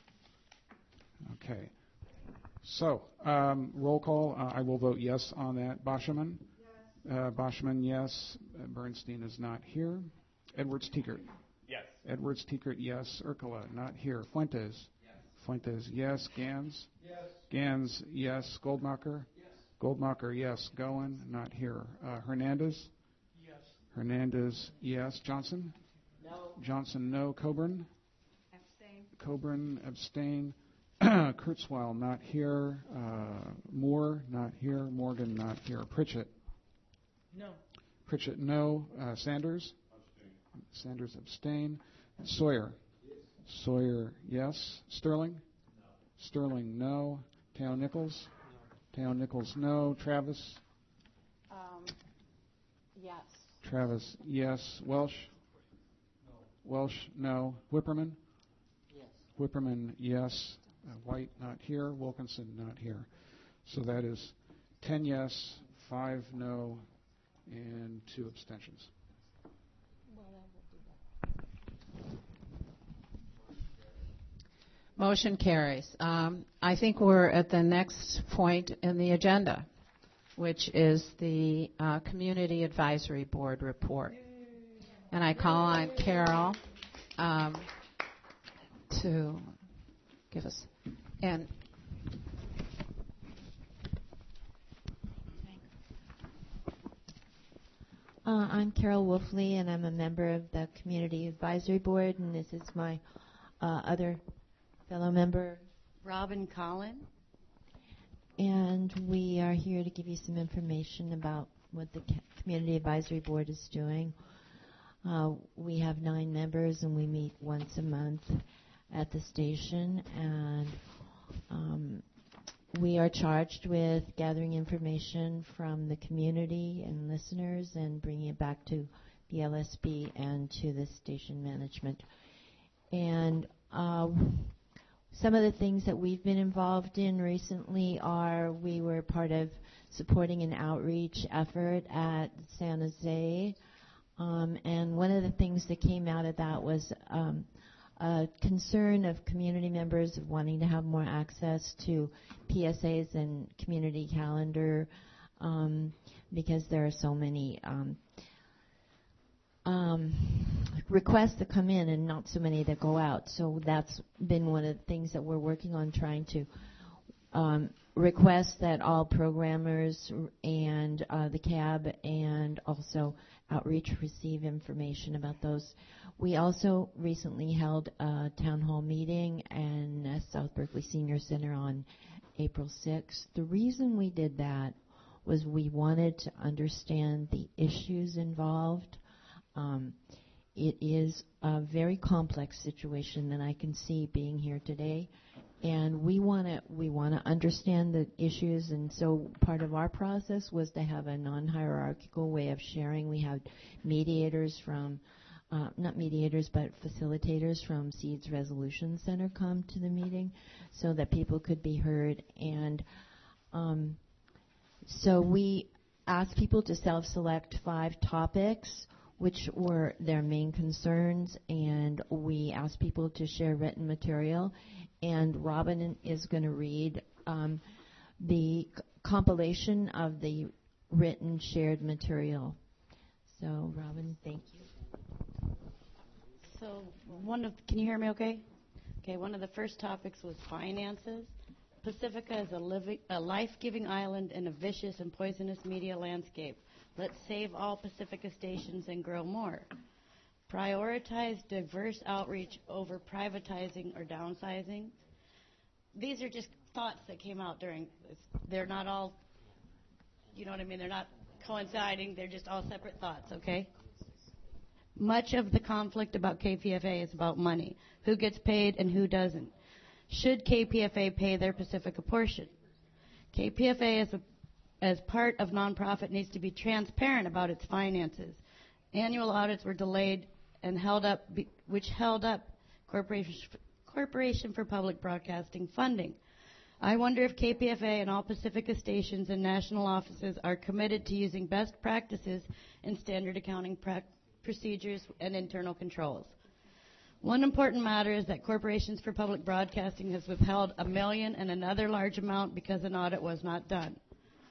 Okay. So, um, roll call. Uh, I will vote yes on that. Boschman? Yes. Uh, Boschman, yes. Uh, Bernstein is not here. Edwards Tiekert. Yes. Edwards Tiekert, yes. Urkela, not here. Fuentes. Yes. Fuentes, yes. Gans. Yes. Gans, yes. Goldmacher. Yes. Goldmacher, yes. Goen, not here. Uh, Hernandez. Yes. Hernandez, yes. Johnson. No. Johnson, no. Coburn. Abstain. Coburn, abstain. Kurzweil, not here. Uh, Moore, not here. Morgan, not here. Pritchett. No. Pritchett, no. Uh, Sanders. Sanders, abstain. Sawyer. Yes. Sawyer, yes. Sterling. No. Sterling, no. Tao Nichols. No. Tao Nichols, no. Travis. Um, yes. Travis, yes. Welsh. No. Welsh, no. Whipperman. Yes. Whipperman, yes. Uh, White, not here. Wilkinson, not here. So that is ten yes, five no, and two abstentions. Motion carries. Um, I think we're at the next point in the agenda, which is the uh, Community Advisory Board report. And I call on Carol um, to give us. And Uh, I'm Carol Wolfley, and I'm a member of the Community Advisory Board, and this is my uh, other fellow member, Robin Collin. And we are here to give you some information about what the ca- Community Advisory Board is doing. Uh, we have nine members, and we meet once a month at the station, and um, we are charged with gathering information from the community and listeners and bringing it back to the L S B and to the station management. And uh, some of the things that we've been involved in recently are we were part of supporting an outreach effort at San Jose. Um, and one of the things that came out of that was um, a concern of community members of wanting to have more access to P S As and community calendar um, because there are so many um, um, requests that come in and not so many that go out. So that's been one of the things that we're working on, trying to um, request that all programmers and uh, the C A B and also outreach receive information about those. We also recently held a town hall meeting in uh, South Berkeley Senior Center on April sixth. The reason we did that was we wanted to understand the issues involved. Um, it is a very complex situation that I can see being here today, and we want to we want to understand the issues. And so part of our process was to have a non-hierarchical way of sharing. We had mediators from Uh, not mediators, but facilitators from SEEDS Resolution Center come to the meeting so that people could be heard. And um, so we asked people to self-select five topics, which were their main concerns, and we asked people to share written material. And Robin is going to read um, the c- compilation of the written shared material. So, Robin, thank you. So one of, can you hear me okay? Okay, one of the first topics was finances. Pacifica is a, living, a life-giving island in a vicious and poisonous media landscape. Let's save all Pacifica stations and grow more. Prioritize diverse outreach over privatizing or downsizing. These are just thoughts that came out during this. They're not all, you know what I mean? They're not coinciding. They're just all separate thoughts, okay? Much of the conflict about K P F A is about money. Who gets paid and who doesn't? Should K P F A pay their Pacifica portion? K P F A as, a, as part of nonprofit needs to be transparent about its finances. Annual audits were delayed and held up, be, which held up Corporation, Corporation for Public Broadcasting funding. I wonder if K P F A and all Pacifica stations and national offices are committed to using best practices in standard accounting practices, procedures, and internal controls. One important matter is that Corporations for Public Broadcasting has withheld a million and another large amount because an audit was not done.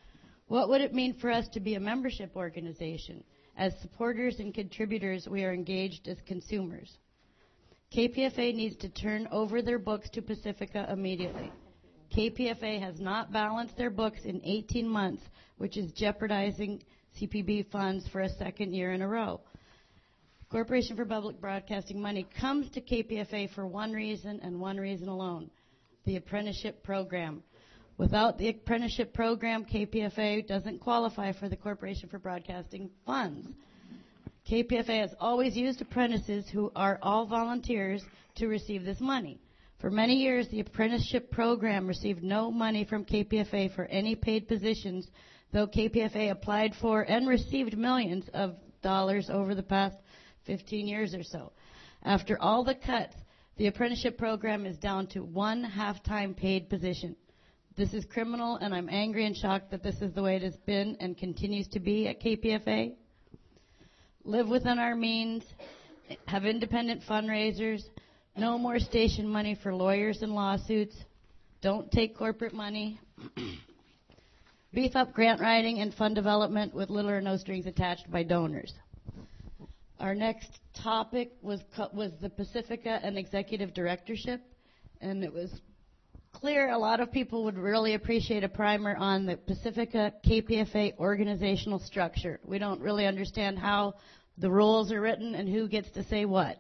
What would it mean for us to be a membership organization? As supporters and contributors, we are engaged as consumers. K P F A needs to turn over their books to Pacifica immediately. K P F A has not balanced their books in eighteen months, which is jeopardizing C P B funds for a second year in a row. Corporation for Public Broadcasting money comes to K P F A for one reason and one reason alone, the apprenticeship program. Without the apprenticeship program, K P F A doesn't qualify for the Corporation for Broadcasting funds. K P F A has always used apprentices who are all volunteers to receive this money. For many years, the apprenticeship program received no money from K P F A for any paid positions, though K P F A applied for and received millions of dollars over the past fifteen years or so. After all the cuts, the apprenticeship program is down to one half-time paid position. This is criminal, and I'm angry and shocked that this is the way it has been and continues to be at K P F A. Live within our means, have independent fundraisers, no more station money for lawyers and lawsuits, don't take corporate money, beef up grant writing and fund development with little or no strings attached by donors. Our next topic was was the Pacifica and executive directorship, and it was clear a lot of people would really appreciate a primer on the Pacifica K P F A organizational structure. We don't really understand how the rules are written and who gets to say what.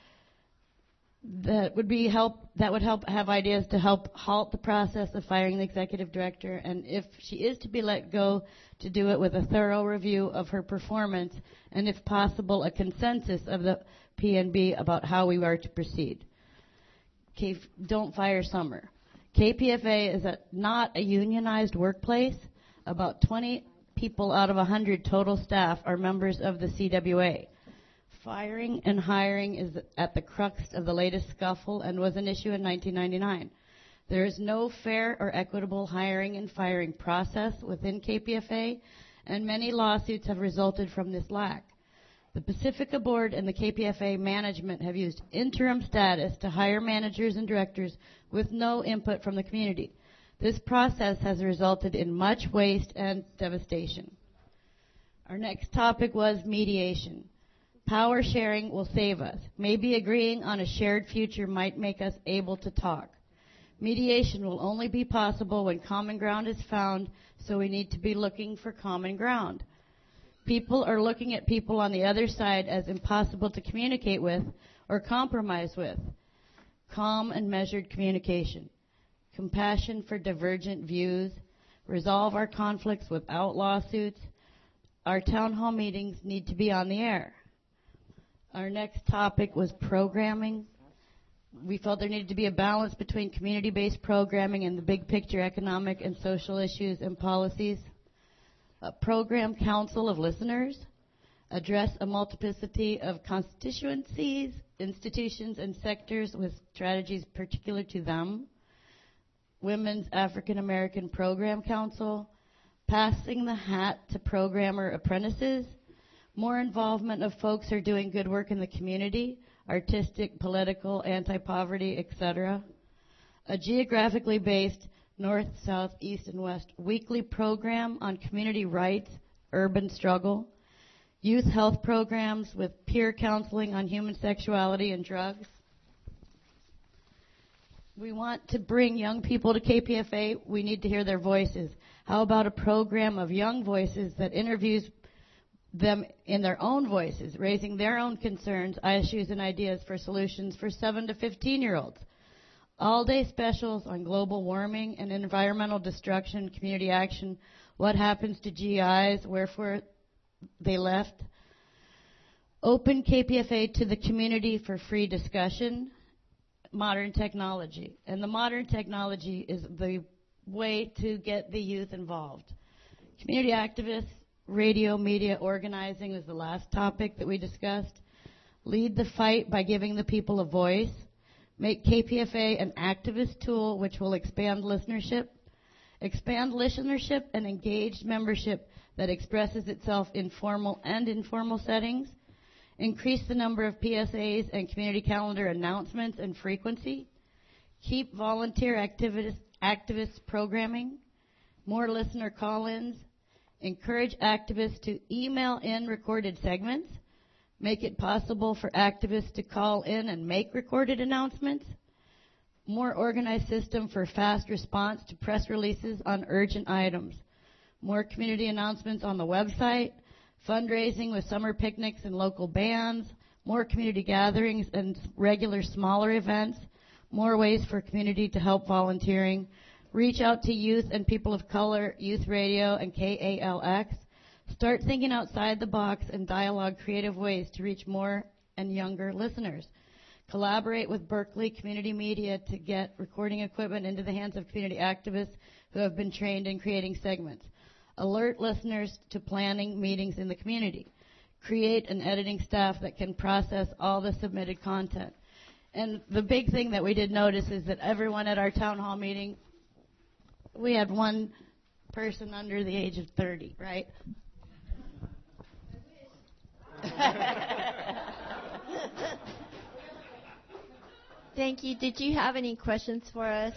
That would be help. That would help have ideas to help halt the process of firing the executive director, and if she is to be let go, to do it with a thorough review of her performance, and if possible, a consensus of the P N B about how we are to proceed. K- don't fire Summer. K P F A is a, not a unionized workplace. About twenty people out of one hundred total staff are members of the C W A. Firing and hiring is at the crux of the latest scuffle and was an issue in nineteen ninety-nine. There is no fair or equitable hiring and firing process within K P F A, and many lawsuits have resulted from this lack. The Pacifica Board and the K P F A management have used interim status to hire managers and directors with no input from the community. This process has resulted in much waste and devastation. Our next topic was mediation. Power sharing will save us. Maybe agreeing on a shared future might make us able to talk. Mediation will only be possible when common ground is found, so we need to be looking for common ground. People are looking at people on the other side as impossible to communicate with or compromise with. Calm and measured communication. Compassion for divergent views. Resolve our conflicts without lawsuits. Our town hall meetings need to be on the air. Our next topic was programming. We felt there needed to be a balance between community-based programming and the big picture economic and social issues and policies. A program council of listeners. Address a multiplicity of constituencies, institutions, and sectors with strategies particular to them. Women's African American Program Council. Passing the hat to programmer apprentices. More involvement of folks who are doing good work in the community, artistic, political, anti-poverty, et cetera. A geographically based north, south, east, and west weekly program on community rights, urban struggle. Youth health programs with peer counseling on human sexuality and drugs. We want to bring young people to K P F A. We need to hear their voices. How about a program of young voices that interviews them in their own voices, raising their own concerns, issues, and ideas for solutions for seven to fifteen-year-olds. All-day specials on global warming and environmental destruction, community action, what happens to G Is, wherefore they left. Open K P F A to the community for free discussion. Modern technology. And the modern technology is the way to get the youth involved. Community activists, radio, media, organizing is the last topic that we discussed. Lead the fight by giving the people a voice. Make K P F A an activist tool which will expand listenership. Expand listenership and engaged membership that expresses itself in formal and informal settings. Increase the number of P S As and community calendar announcements and frequency. Keep volunteer activist, activist programming. More listener call-ins. Encourage activists to email in recorded segments. Make it possible for activists to call in and make recorded announcements. More organized system for fast response to press releases on urgent items. More community announcements on the website. Fundraising with summer picnics and local bands. More community gatherings and regular smaller events. More ways for community to help volunteering. Reach out to youth and people of color, Youth Radio, and K A L X. Start thinking outside the box and dialogue creative ways to reach more and younger listeners. Collaborate with Berkeley Community Media to get recording equipment into the hands of community activists who have been trained in creating segments. Alert listeners to planning meetings in the community. Create an editing staff that can process all the submitted content. And the big thing that we did notice is that everyone at our town hall meeting, we had one person under the age of thirty, right? Thank you. Did you have any questions for us?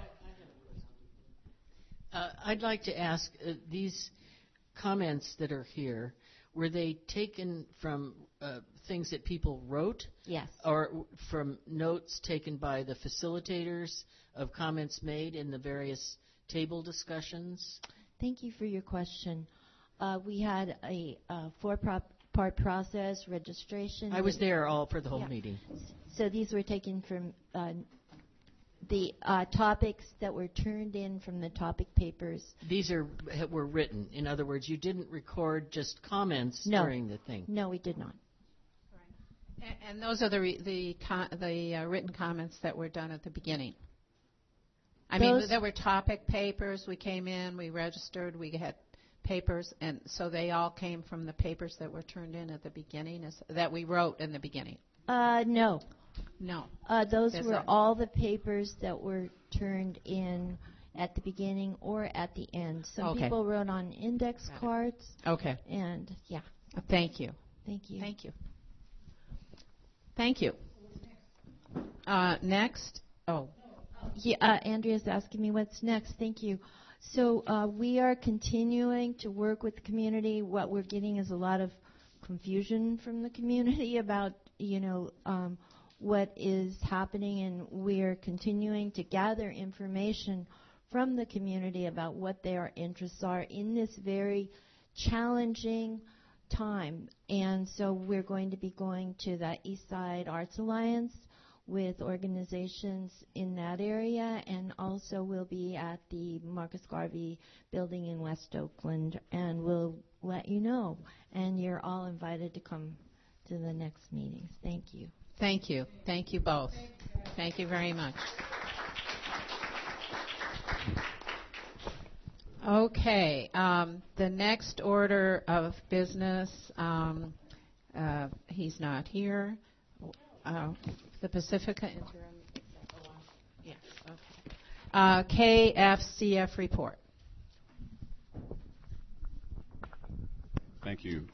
Uh, I'd like to ask, uh, these comments that are here, were they taken from uh, things that people wrote? Yes. Or w- from notes taken by the facilitators of comments made in the various table discussions? Thank you for your question. Uh, we had a uh, four-part process, registration. I was there all for the whole Yeah. meeting. So these were taken from uh, the uh, topics that were turned in from the topic papers. These are were written. In other words, you didn't record just comments No. during the thing. No, we did not. And, and those are the re, the co- the uh, written comments that were done at the beginning. I mean, Those- there were topic papers. We came in, we registered, we had papers, and so they all came from the papers that were turned in at the beginning, as, that we wrote in the beginning. Uh, no. No. Uh, those There's were a- all the papers that were turned in at the beginning or at the end. Some Okay. people wrote on index Got it. cards. Okay. And, yeah. Thank you. Thank you. Thank you. Thank you. Uh, next. Oh. Yeah, uh, Andrea's asking me what's next. Thank you. So uh, we are continuing to work with the community. What we're getting is a lot of confusion from the community about, you know, um, what is happening, and we're continuing to gather information from the community about what their interests are in this very challenging time. And so we're going to be going to the East Side Arts Alliance with organizations in that area, and also we'll be at the Marcus Garvey building in West Oakland, and we'll let you know. And you're all invited to come to the next meetings. Thank you. Thank you. Thank you both. Thank you very much. Okay. Um, the next order of business, um, uh, he's not here. Uh, the Pacifica Interim. Yes. Okay. Uh, K F C F report. Thank you.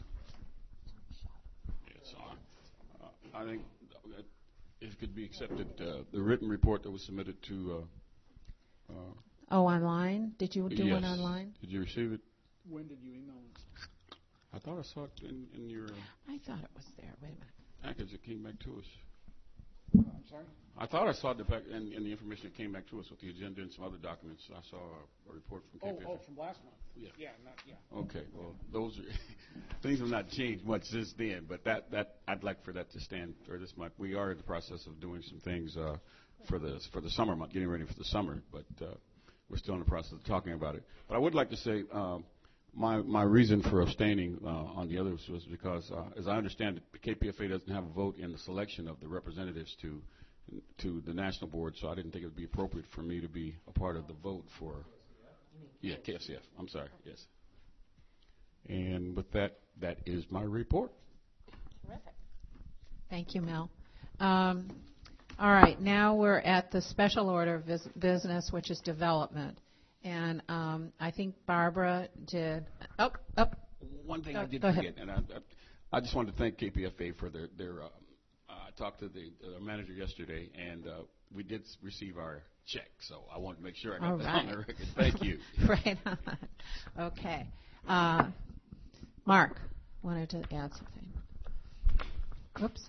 It's on. Uh, I think that if it could be accepted, uh, the written report that was submitted to. Uh, uh, Oh, online? Did you do yes. one online? Did you receive it? When did you email us? I thought I saw it in, in your uh, I thought it was there. Wait a minute. package that came back to us. Uh, I'm sorry? I thought I saw the pack in, in the information that came back to us with the agenda and some other documents. I saw a, a report from K Oh, P F A. oh, from last month. Yeah. Yeah, not, yeah. Okay, well, those are things have not changed much since then, but that, that I'd like for that to stand for this month. We are in the process of doing some things uh, for the for the summer month, getting ready for the summer, but uh, we're still in the process of talking about it. But I would like to say um, my my reason for abstaining uh, on the others was because, uh, as I understand it, the K P F A doesn't have a vote in the selection of the representatives to to the national board, so I didn't think it would be appropriate for me to be a part of the vote for. Yeah, K F C F. I'm sorry. Yes. And with that, that is my report. Terrific. Thank you, Mel. Um, all right, now we're at the special order of vis- business, which is development. And um, I think Barbara did. Oh, oh. One thing Go- I did go forget, ahead. and I, I, I just wanted to thank K P F A for their, their uh, uh, talked to the uh, manager yesterday, and uh, we did s- receive our check. So I wanted to make sure I got All that right. on the record. Thank you. Right on. Okay. Uh, Mark wanted to add something. Oops.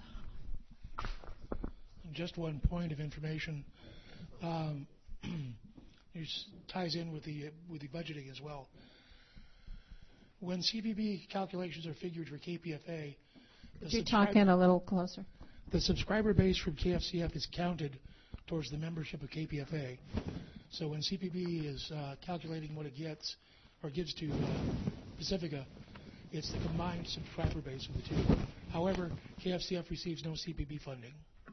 Just one point of information. Um, it ties in with the with the budgeting as well. When C P B calculations are figured for K P F A, Could you talk in a little closer? The subscriber base from K F C F is counted towards the membership of K P F A. So when C P B is uh, calculating what it gets or gives to uh, Pacifica, it's the combined subscriber base of the two. However, K F C F receives no C P B funding.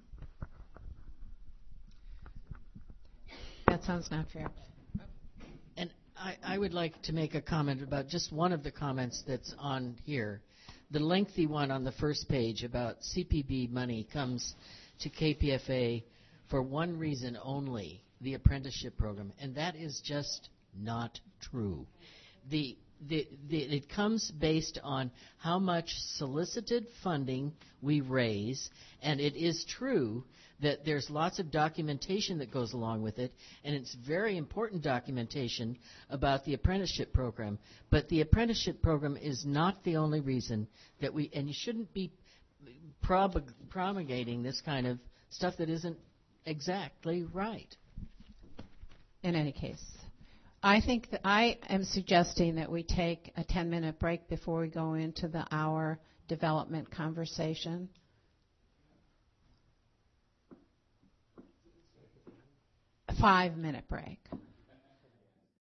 That sounds not fair. And I, I would like to make a comment about just one of the comments that's on here. The lengthy one on the first page about C P B money comes to K P F A for one reason only, the apprenticeship program, and that is just not true. The, the, the, it comes based on how much solicited funding we raise, and it is true that there's lots of documentation that goes along with it, and it's very important documentation about the apprenticeship program. But the apprenticeship program is not the only reason that we, and you shouldn't be promulg- promulgating this kind of stuff that isn't exactly right. In any case, I think that I am suggesting that we take a ten-minute break before we go into the hour development conversation. A five-minute break.